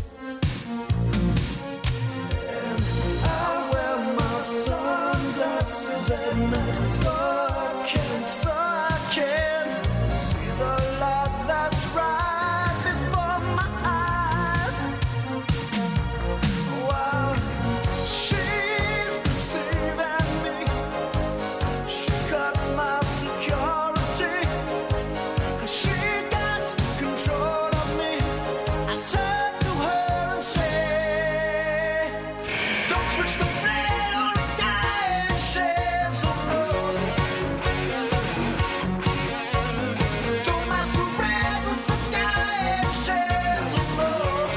And I wear my sunglasses at night so I can see the light that's right before my eyes. While she's deceiving me, she cuts my security. She got control of me. I turn to her and say, don't switch the blade on a guy in shades of gold. Don't masquerade with the guy in shades of gold.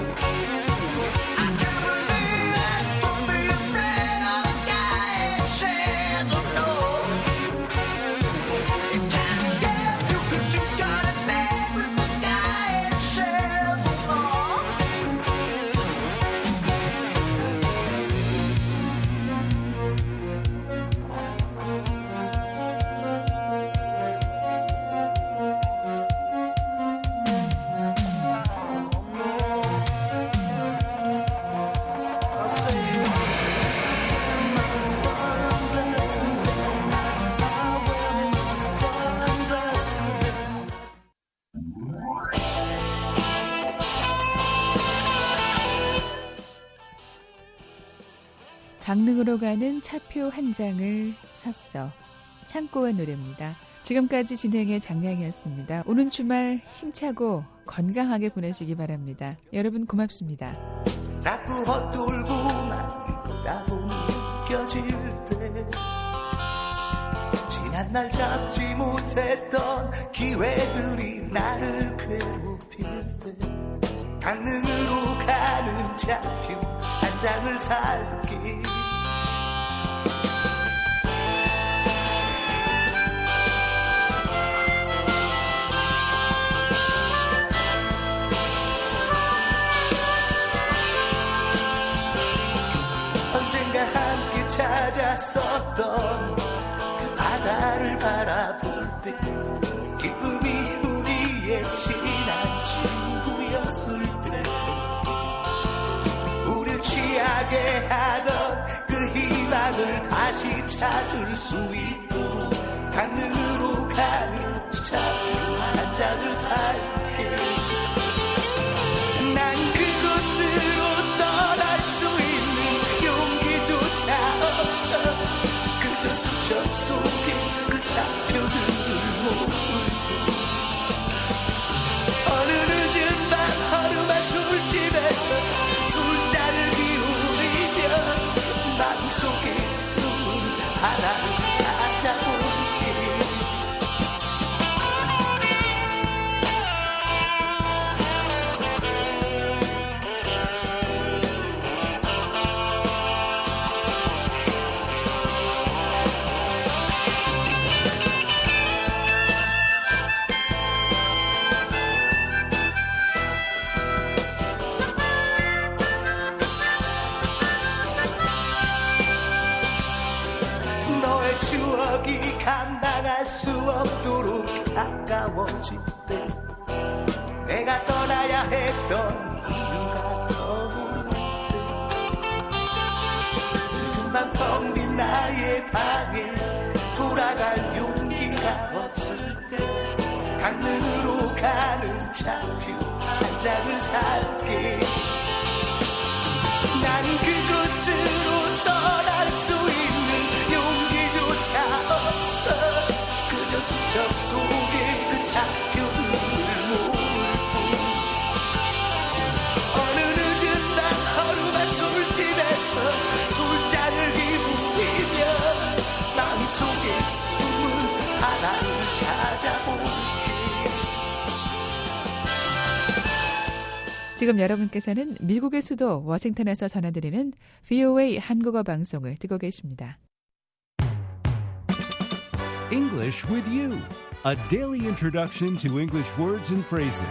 I can't believe it. Don't be afraid of the guy in shades of gold. It can't scare you 'cause you got it made with the guy in shades of gold. 강릉으로 가는 차표 한 장을 샀어. 창고의 노래입니다. 지금까지 진행의 장량이었습니다. 오는 주말 힘차고 건강하게 보내시기 바랍니다. 여러분 고맙습니다. 자꾸 헛돌고만 있다 보니 느껴질 때 지난날 잡지 못했던 기회들이 나를 괴롭힐 때 강릉으로 가는 차표 한 장을 살게. 언젠가 함께 찾았었던 그 바다를 바라볼 때 기쁨이 우리의 친한 친구였을 때 우릴 취하게 하던 그 희망을 다시 찾을 수 있도록 강릉으로 가는 차표 한 장을 살게. 난 그곳으로 떠날 수 있는 용기조차 없어. 그저 수천 속에 그 차표들을 모으고 어느 늦은 밤 허름한 술집에서 술잔을 기울이며 마음속에 숨은 하나를 찾아볼게. 기억이 감당할 수 없도록 가까워질 때 내가 떠나야 했던 이유가 떠오를 때 늦은 밤 텅 빈 나의 방에 돌아갈 용기가 없을 때 강릉으로 가는 차표 한 장을 살게 난 그곳으로 떠날 수 있는 용기조차 없어 그저 수첩 속에 그 차표들을 모을 뿐 어느 늦은 밤 허름한 술집에서 술잔을 기울이며 마음속에 숨은 바다를 찾아볼게. 지금 여러분께서는 미국의 수도 워싱턴에서 전해드리는 VOA 한국어 방송을 듣고 계십니다. English with you, a daily introduction to English words and phrases.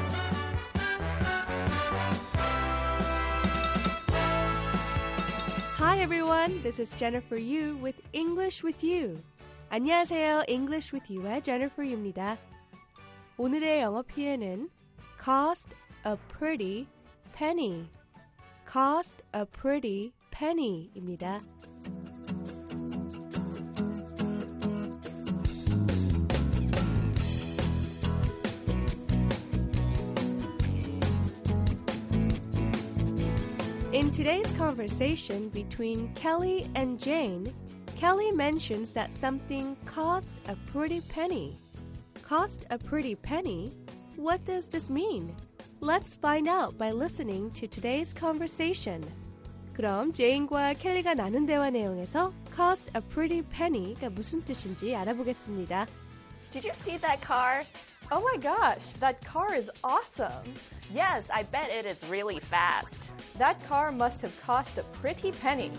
Hi everyone, this is Jennifer Yu with English with You. 안녕하세요, English with You의 Jennifer Yu입니다. 오늘의 영어 표현은 cost a pretty penny. cost a pretty penny입니다. In today's conversation between Kelly and Jane, Kelly mentions that something cost a pretty penny. Cost a pretty penny? What does this mean? Let's find out by listening to today's conversation. 그럼 제인과 켈리가 나눈 대화 내용에서 cost a pretty penny가 무슨 뜻인지 알아보겠습니다. Did you see that car? Oh my gosh, that car is awesome. Yes, I bet it is really fast. That car must have cost a pretty penny.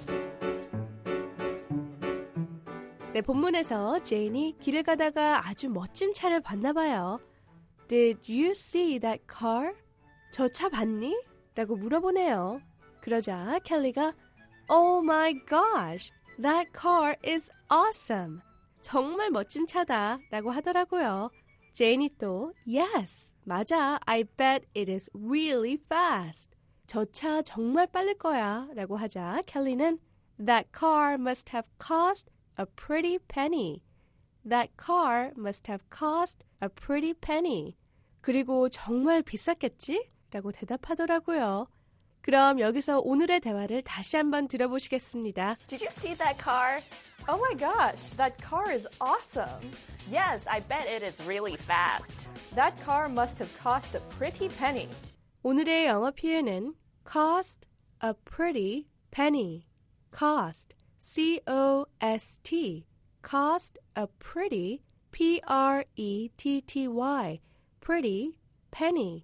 네, 본문에서 제인이 길을 가다가 아주 멋진 차를 봤나 봐요. Did you see that car? 저 차 봤니? 라고 물어보네요. 그러자 켈리가 Oh my gosh, that car is awesome. 정말 멋진 차다 라고 하더라고요. 제인이 또 Yes, 맞아. I bet it is really fast. 저 차 정말 빠를 거야 라고 하자 켈리는 That car must have cost a pretty penny. That car must have cost a pretty penny. 그리고 정말 비쌌겠지? 라고 대답하더라고요. 그럼 여기서 오늘의 대화를 다시 한번 들어보시겠습니다. Did you see that car? Oh my gosh, that car is awesome. Yes, I bet it is really fast. That car must have cost a pretty penny. 오늘의 영어 표현은 cost a pretty penny. cost, C-O-S-T, cost a pretty, P-R-E-T-T-Y, pretty, penny,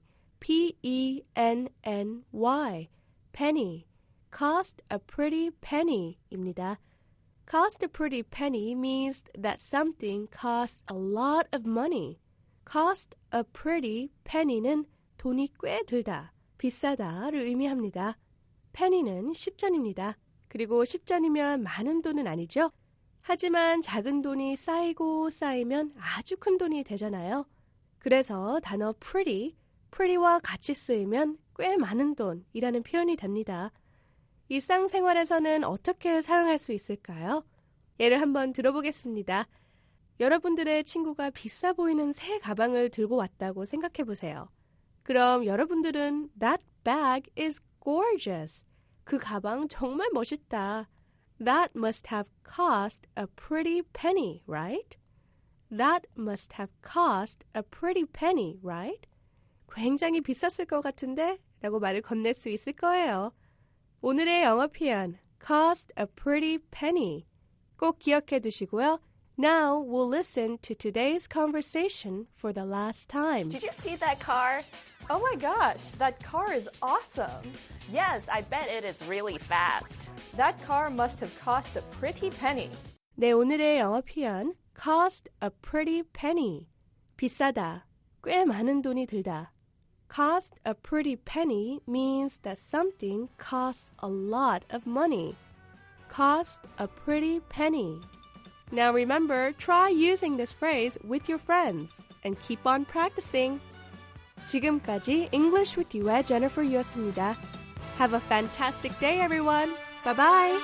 P-E-N-N-Y, penny, cost a pretty penny입니다. Cost a pretty penny means that something costs a lot of money. Cost a pretty penny는 돈이 꽤 들다, 비싸다를 의미합니다. penny는 10전입니다. 그리고 10전이면 많은 돈은 아니죠. 하지만 작은 돈이 쌓이고 쌓이면 아주 큰 돈이 되잖아요. 그래서 단어 pretty와 같이 쓰이면 꽤 많은 돈이라는 표현이 됩니다. 일상생활에서는 어떻게 사용할 수 있을까요? 예를 한번 들어보겠습니다. 여러분들의 친구가 비싸 보이는 새 가방을 들고 왔다고 생각해 보세요. 그럼 여러분들은 That bag is gorgeous. 그 가방 정말 멋있다. That must have cost a pretty penny, right? That must have cost a pretty penny, right? 굉장히 비쌌을 것 같은데? 라고 말을 건넬 수 있을 거예요. 오늘의 영어 표현 cost a pretty penny 꼭 기억해 두시고요. Now we'll listen to today's conversation for the last time. Did you see that car? Oh my gosh, that car is awesome. Yes, I bet it is really fast. That car must have cost a pretty penny. 네, 오늘의 영어 표현 cost a pretty penny 비싸다, 꽤 많은 돈이 들다. Cost a pretty penny means that something costs a lot of money. Cost a pretty penny. Now remember, try using this phrase with your friends and keep on practicing. 지금까지 English with You의 Jennifer였습니다. Have a fantastic day, everyone. Bye-bye.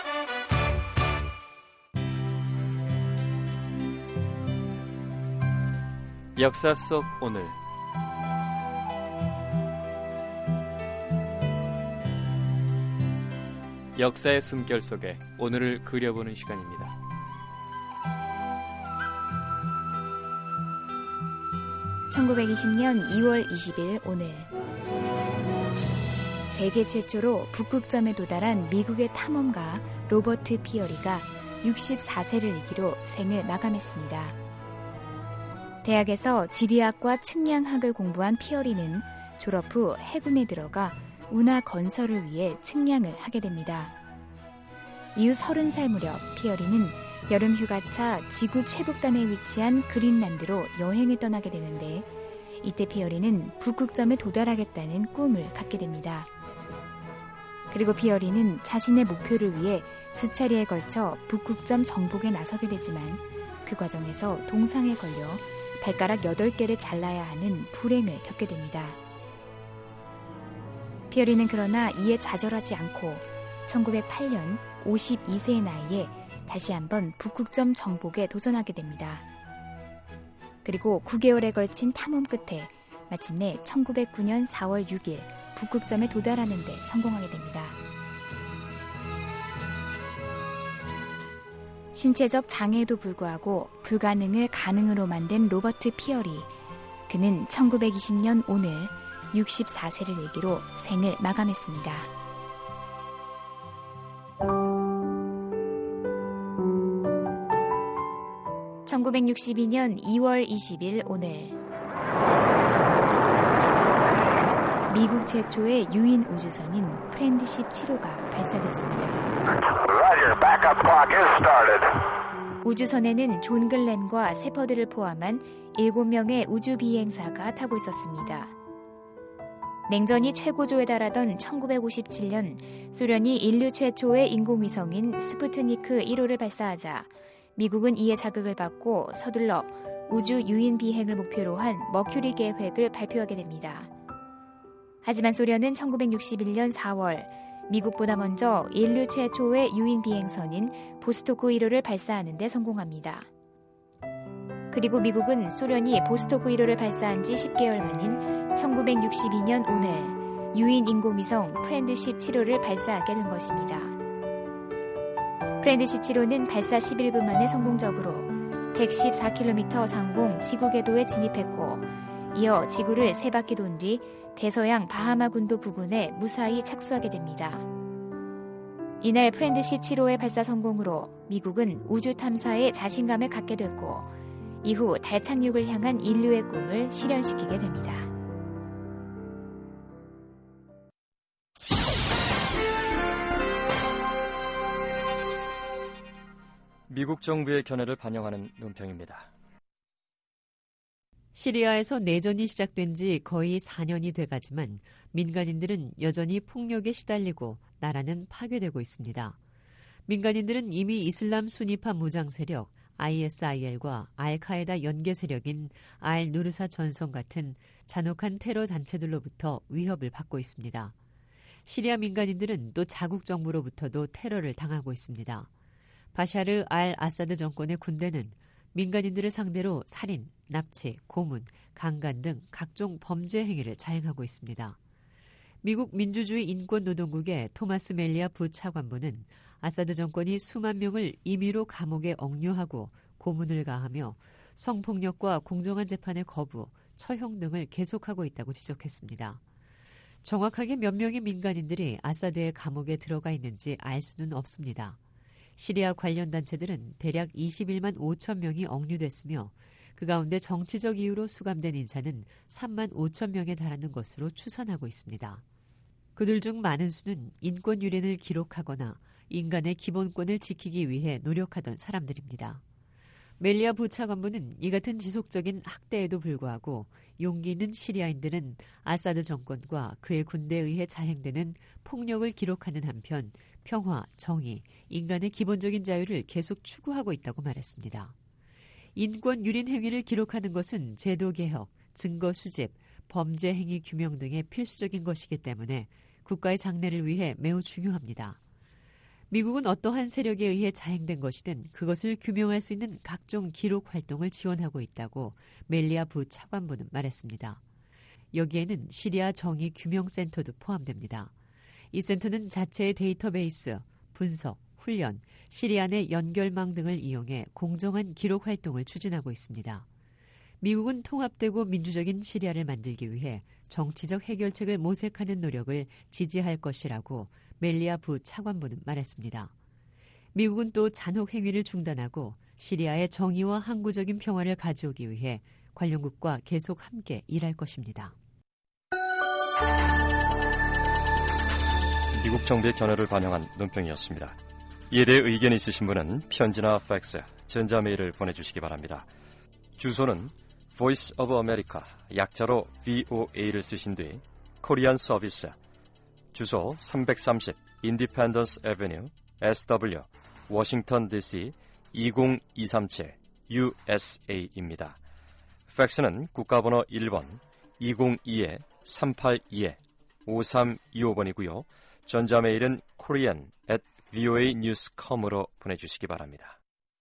역사 속 오늘 역사의 숨결 속에 오늘을 그려보는 시간입니다. (1920년 2월 20일) 오늘 세계 최초로 북극점에 도달한 미국의 탐험가 로버트 피어리가 64세를 일기로 생을 마감했습니다. 대학에서 지리학과 측량학을 공부한 피어리는 졸업 후 해군에 들어가 운하 건설을 위해 측량을 하게 됩니다. 이후 30살 무렵 피어리는 여름 휴가차 지구 최북단에 위치한 그린란드로 여행을 떠나게 되는데 이때 피어리는 북극점에 도달하겠다는 꿈을 갖게 됩니다. 그리고 피어리는 자신의 목표를 위해 수차례에 걸쳐 북극점 정복에 나서게 되지만 그 과정에서 동상에 걸려 발가락 8개를 잘라야 하는 불행을 겪게 됩니다. 피어리는 그러나 이에 좌절하지 않고 1908년 52세의 나이에 다시 한번 북극점 정복에 도전하게 됩니다. 그리고 9개월에 걸친 탐험 끝에 마침내 1909년 4월 6일 북극점에 도달하는 데 성공하게 됩니다. 신체적 장애에도 불구하고 불가능을 가능으로 만든 로버트 피어리. 그는 1920년 오늘 64세를 일기로 생을 마감했습니다. (1962년 2월 20일) 오늘 미국 최초의 유인 우주선인 프렌드십 7호가 발사됐습니다. 우주선에는 존 글렌과 세퍼드를 포함한 7명의 우주 비행사가 타고 있었습니다. 냉전이 최고조에 달하던 1957년 소련이 인류 최초의 인공위성인 스푸트니크 1호를 발사하자 미국은 이에 자극을 받고 서둘러 우주 유인 비행을 목표로 한 머큐리 계획을 발표하게 됩니다. 하지만 소련은 1961년 4월 미국보다 먼저 인류 최초의 유인 비행선인 보스토크 1호를 발사하는 데 성공합니다. 그리고 미국은 소련이 보스토크 1호를 발사한 지 10개월 만인 1962년 오늘 유인 인공위성 프렌드십 7호를 발사하게 된 것입니다. 프렌드십 7호는 발사 11분 만에 성공적으로 114km 상공 지구 궤도에 진입했고 이어 지구를 3바퀴 돈 뒤 대서양 바하마 군도 부근에 무사히 착수하게 됩니다. 이날 프렌드십 7호의 발사 성공으로 미국은 우주 탐사에 자신감을 갖게 됐고 이후 달 착륙을 향한 인류의 꿈을 실현시키게 됩니다. 미국 정부의 견해를 반영하는 논평입니다. 시리아에서 내전이 시작된 지 거의 4년이 돼가지만 민간인들은 여전히 폭력에 시달리고 나라는 파괴되고 있습니다. 민간인들은 이미 이슬람 수니파 무장 세력 ISIL과 알카에다 연계 세력인 알-누르사 전선 같은 잔혹한 테러 단체들로부터 위협을 받고 있습니다. 시리아 민간인들은 또 자국 정부로부터도 테러를 당하고 있습니다. 바샤르 알-아사드 정권의 군대는 민간인들을 상대로 살인, 납치, 고문, 강간 등 각종 범죄 행위를 자행하고 있습니다. 미국 민주주의 인권노동국의 토마스 멜리아 부차관보는 아사드 정권이 수만 명을 임의로 감옥에 억류하고 고문을 가하며 성폭력과 공정한 재판의 거부, 처형 등을 계속하고 있다고 지적했습니다. 정확하게 몇 명의 민간인들이 아사드의 감옥에 들어가 있는지 알 수는 없습니다. 시리아 관련 단체들은 대략 21만 5천 명이 억류됐으며 그 가운데 정치적 이유로 수감된 인사는 3만 5천 명에 달하는 것으로 추산하고 있습니다. 그들 중 많은 수는 인권 유린을 기록하거나 인간의 기본권을 지키기 위해 노력하던 사람들입니다. 멜리아 부차관보는 이 같은 지속적인 학대에도 불구하고 용기 있는 시리아인들은 아사드 정권과 그의 군대에 의해 자행되는 폭력을 기록하는 한편 평화, 정의, 인간의 기본적인 자유를 계속 추구하고 있다고 말했습니다. 인권 유린 행위를 기록하는 것은 제도 개혁, 증거 수집, 범죄 행위 규명 등의 필수적인 것이기 때문에 국가의 장래를 위해 매우 중요합니다. 미국은 어떠한 세력에 의해 자행된 것이든 그것을 규명할 수 있는 각종 기록 활동을 지원하고 있다고 멜리아 부 차관보는 말했습니다. 여기에는 시리아 정의 규명센터도 포함됩니다. 이 센터는 자체의 데이터베이스, 분석, 훈련, 시리아 내 연결망 등을 이용해 공정한 기록 활동을 추진하고 있습니다. 미국은 통합되고 민주적인 시리아를 만들기 위해 정치적 해결책을 모색하는 노력을 지지할 것이라고 멜리아 부 차관보는 말했습니다. 미국은 또 잔혹 행위를 중단하고 시리아의 정의와 항구적인 평화를 가져오기 위해 관련국과 계속 함께 일할 것입니다. 미국 정부의 견해를 반영한 논평이었습니다. 이에 대해 의견이 있으신 분은 편지나 팩스, 전자메일을 보내주시기 바랍니다. 주소는 Voice of America, 약자로 VOA를 쓰신 뒤 코리안 서비스, 주소 330 Independence Avenue, SW, 워싱턴 DC 20237 USA입니다. 팩스는 국가번호 1번 202-382-5325번이고요. 전자메일은 korean@voanews.com으로 보내주시기 바랍니다.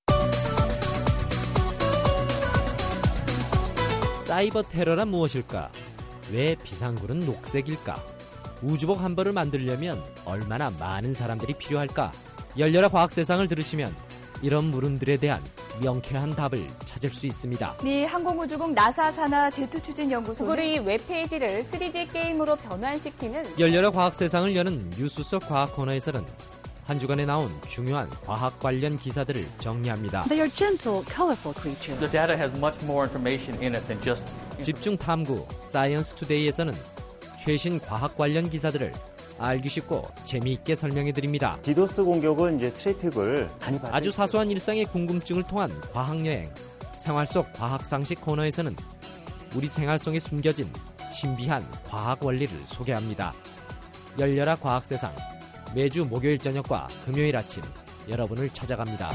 사이버 테러란 무엇일까? 왜 비상구는 녹색일까? 우주복 한 벌을 만들려면 얼마나 많은 사람들이 필요할까? 열려라 과학 세상을 들으시면 이런 물음들에 대한 명쾌한 답을 찾을 수 있습니다. 미 항공우주국 나사 산하 제트 추진 연구소는 구글의 웹페이지를 3D 게임으로 변환시키는 열려라 과학 세상을 여는 뉴스 속 과학 코너에서는 한 주간에 나온 중요한 과학 관련 기사들을 정리합니다. They are gentle, colorful creatures. The data has much more information in it than just 집중 탐구 사이언스 투데이에서는 최신 과학 관련 기사들을 알기 쉽고 재미있게 설명해 드립니다. 디도스 공격은 이제 트래픽을 많이 받을 아주 사소한 일상의 궁금증을 통한 과학 여행. 생활 속 과학 상식 코너에서는 우리 생활 속에 숨겨진 신비한 과학 원리를 소개합니다. 열려라 과학 세상. 매주 목요일 저녁과 금요일 아침 여러분을 찾아갑니다.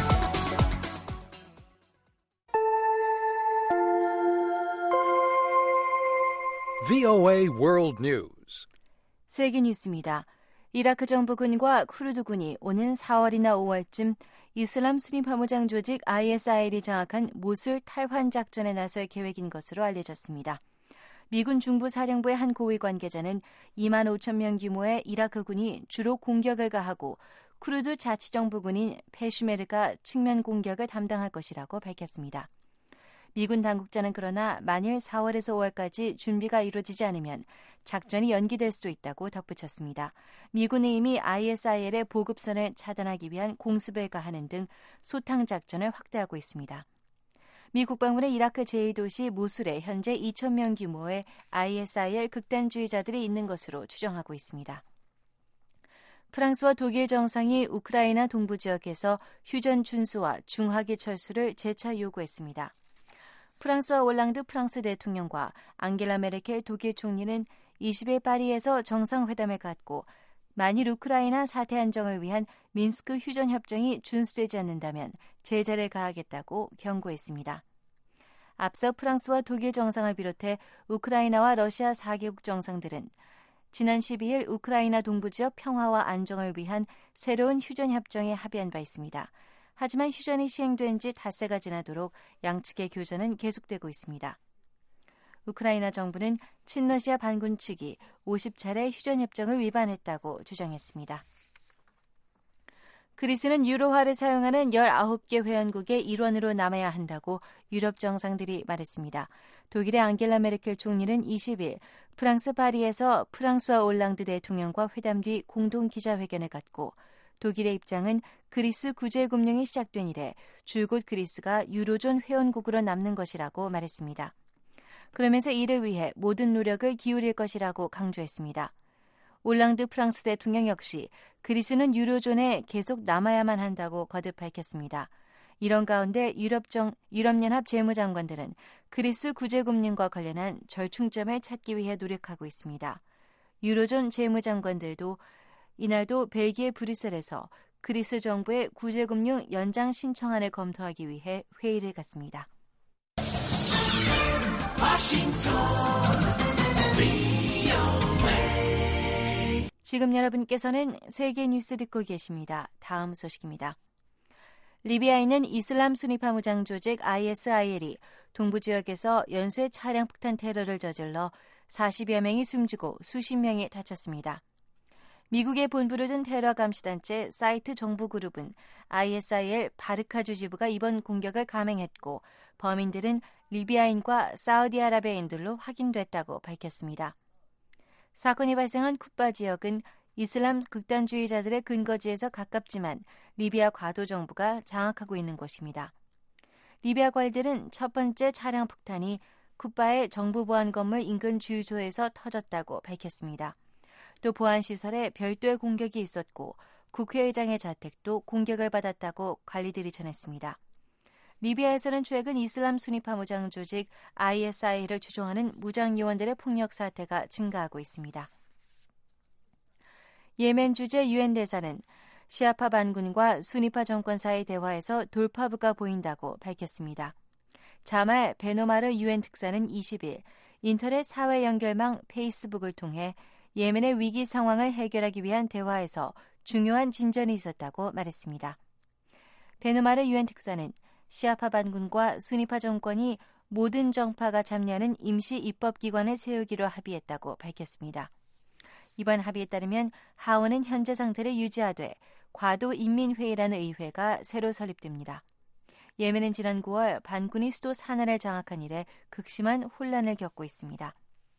VOA World News. 세계 뉴스입니다. 이라크 정부군과 쿠르드군이 오는 4월이나 5월쯤 이슬람 수니 파무장 조직 ISIL이 장악한 모술 탈환 작전에 나설 계획인 것으로 알려졌습니다. 미군 중부사령부의 한 고위 관계자는 2만 5천 명 규모의 이라크군이 주로 공격을 가하고 쿠르드 자치정부군인 페슈메르가 측면 공격을 담당할 것이라고 밝혔습니다. 미군 당국자는 그러나 만일 4월에서 5월까지 준비가 이루어지지 않으면 작전이 연기될 수도 있다고 덧붙였습니다. 미군은 이미 ISIL의 보급선을 차단하기 위한 공습을 가하는 등 소탕 작전을 확대하고 있습니다. 미 국방부는 이라크 제2도시 모술에 현재 2천 명 규모의 ISIL 극단주의자들이 있는 것으로 추정하고 있습니다. 프랑스와 독일 정상이 우크라이나 동부 지역에서 휴전 준수와 중하기 철수를 재차 요구했습니다. 프랑스와 올랑드 프랑스 대통령과 앙겔라 메르켈 독일 총리는 20일 파리에서 정상회담을 갖고 만일 우크라이나 사태 안정을 위한 민스크 휴전 협정이 준수되지 않는다면 제재를 가하겠다고 경고했습니다. 앞서 프랑스와 독일 정상을 비롯해 우크라이나와 러시아 4개국 정상들은 지난 12일 우크라이나 동부 지역 평화와 안정을 위한 새로운 휴전 협정에 합의한 바 있습니다. 하지만 휴전이 시행된 지 닷새가 지나도록 양측의 교전은 계속되고 있습니다. 우크라이나 정부는 친러시아 반군 측이 50차례 휴전협정을 위반했다고 주장했습니다. 그리스는 유로화를 사용하는 19개 회원국의 일원으로 남아야 한다고 유럽 정상들이 말했습니다. 독일의 앙겔라 메르켈 총리는 20일 프랑스 파리에서 프랑스와 올랑드 대통령과 회담 뒤 공동 기자회견을 갖고 독일의 입장은 그리스 구제금융이 시작된 이래 줄곧 그리스가 유로존 회원국으로 남는 것이라고 말했습니다. 그러면서 이를 위해 모든 노력을 기울일 것이라고 강조했습니다. 올랑드 프랑스 대통령 역시 그리스는 유로존에 계속 남아야만 한다고 거듭 밝혔습니다. 이런 가운데 유럽연합 재무장관들은 그리스 구제금융과 관련한 절충점을 찾기 위해 노력하고 있습니다. 유로존 재무장관들도 이날도 벨기에 브뤼셀에서 그리스 정부의 구제금융 연장 신청안을 검토하기 위해 회의를 갖습니다. 지금 여러분께서는 세계 뉴스 듣고 계십니다. 다음 소식입니다. 리비아에 있는 이슬람 순위파 무장 조직 ISIL이 동부 지역에서 연쇄 차량 폭탄 테러를 저질러 40여 명이 숨지고 수십 명이 다쳤습니다. 미국의 본부를 둔 테러 감시단체 사이트 정보그룹은 ISIL 바르카주 지부가 이번 공격을 감행했고 범인들은 리비아인과 사우디아라비아인들로 확인됐다고 밝혔습니다. 사건이 발생한 쿠바 지역은 이슬람 극단주의자들의 근거지에서 가깝지만 리비아 과도 정부가 장악하고 있는 곳입니다. 리비아 관리들은 첫 번째 차량 폭탄이 쿠바의 정부 보안 건물 인근 주유소에서 터졌다고 밝혔습니다. 또 보안시설에 별도의 공격이 있었고 국회의장의 자택도 공격을 받았다고 관리들이 전했습니다. 리비아에서는 최근 이슬람 순위파 무장 조직 ISI를 추종하는 무장 요원들의 폭력 사태가 증가하고 있습니다. 예멘 주재 유엔 대사는 시아파 반군과 순위파 정권 사이 대화에서 돌파부가 보인다고 밝혔습니다. 자말 베노마르 유엔 특사는 20일 인터넷 사회 연결망 페이스북을 통해 예멘의 위기 상황을 해결하기 위한 대화에서 중요한 진전이 있었다고 말했습니다. 베노마르 유엔 특사는 시아파 반군과 순위파 정권이 모든 정파가 참여하는 임시 입법기관을 세우기로 합의했다고 밝혔습니다. 이번 합의에 따르면 하원은 현재 상태를 유지하되 과도 인민회의라는 의회가 새로 설립됩니다. 예멘은 지난 9월 반군이 수도 사나를 장악한 이래 극심한 혼란을 겪고 있습니다.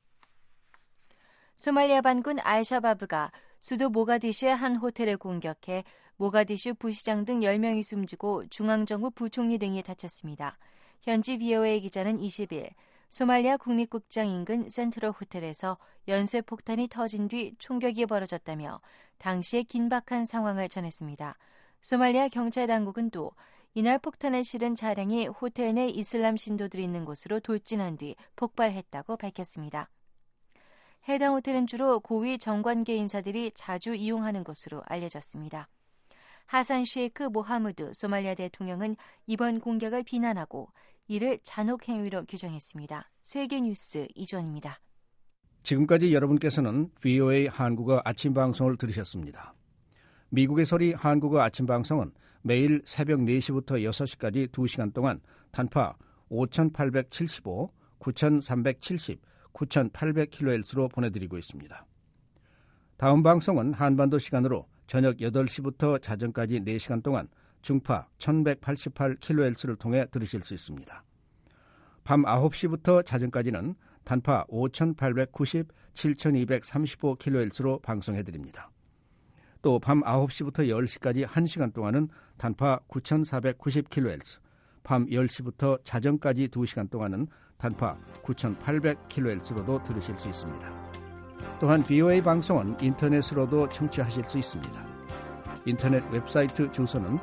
소말리아 반군 알샤바브가 수도 모가디슈의 한 호텔을 공격해 모가디슈 부시장 등 10명이 숨지고 중앙정부 부총리 등이 다쳤습니다. 현지 VOA 기자는 20일 소말리아 국립극장 인근 센트럴 호텔에서 연쇄 폭탄이 터진 뒤 총격이 벌어졌다며 당시의 긴박한 상황을 전했습니다. 소말리아 경찰 당국은 또 이날 폭탄을 실은 차량이 호텔 내 이슬람 신도들이 있는 곳으로 돌진한 뒤 폭발했다고 밝혔습니다. 해당 호텔은 주로 고위 정관계 인사들이 자주 이용하는 곳으로 알려졌습니다. 하산 셰이크 모하무드 소말리아 대통령은 이번 공격을 비난하고 이를 잔혹 행위로 규정했습니다. 세계 뉴스 이주원입니다. 지금까지 여러분께서는 VOA 한국어 아침 방송을 들으셨습니다. 미국의 소리 한국어 아침 방송은 매일 새벽 4시부터 6시까지 2시간 동안 단파 5875, 9370, 9800kHz로 보내드리고 있습니다. 다음 방송은 한반도 시간으로 저녁 8시부터 자정까지 4시간 동안 중파 1188kHz를 통해 들으실 수 있습니다. 밤 9시부터 자정까지는 단파 5890, 7235kHz로 방송해드립니다. 또 밤 9시부터 10시까지 1시간 동안은 단파 9490kHz, 밤 10시부터 자정까지 2시간 동안은 단파 9800kHz로도 들으실 수 있습니다. 또한 VOA 방송은 인터넷으로도 청취하실 수 있습니다. 인터넷 웹사이트 주소는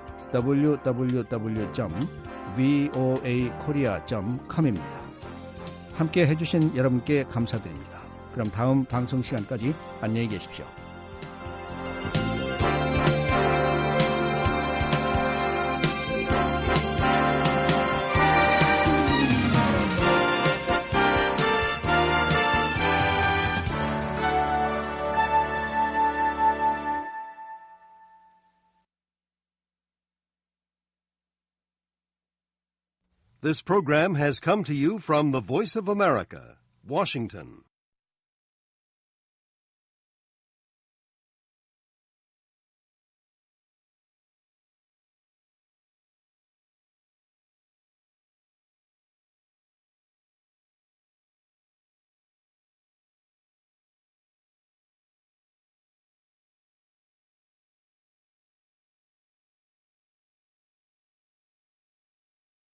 www.voakorea.com입니다. 함께 해주신 여러분께 감사드립니다. 그럼 다음 방송 시간까지 안녕히 계십시오. This program has come to you from the Voice of America, Washington.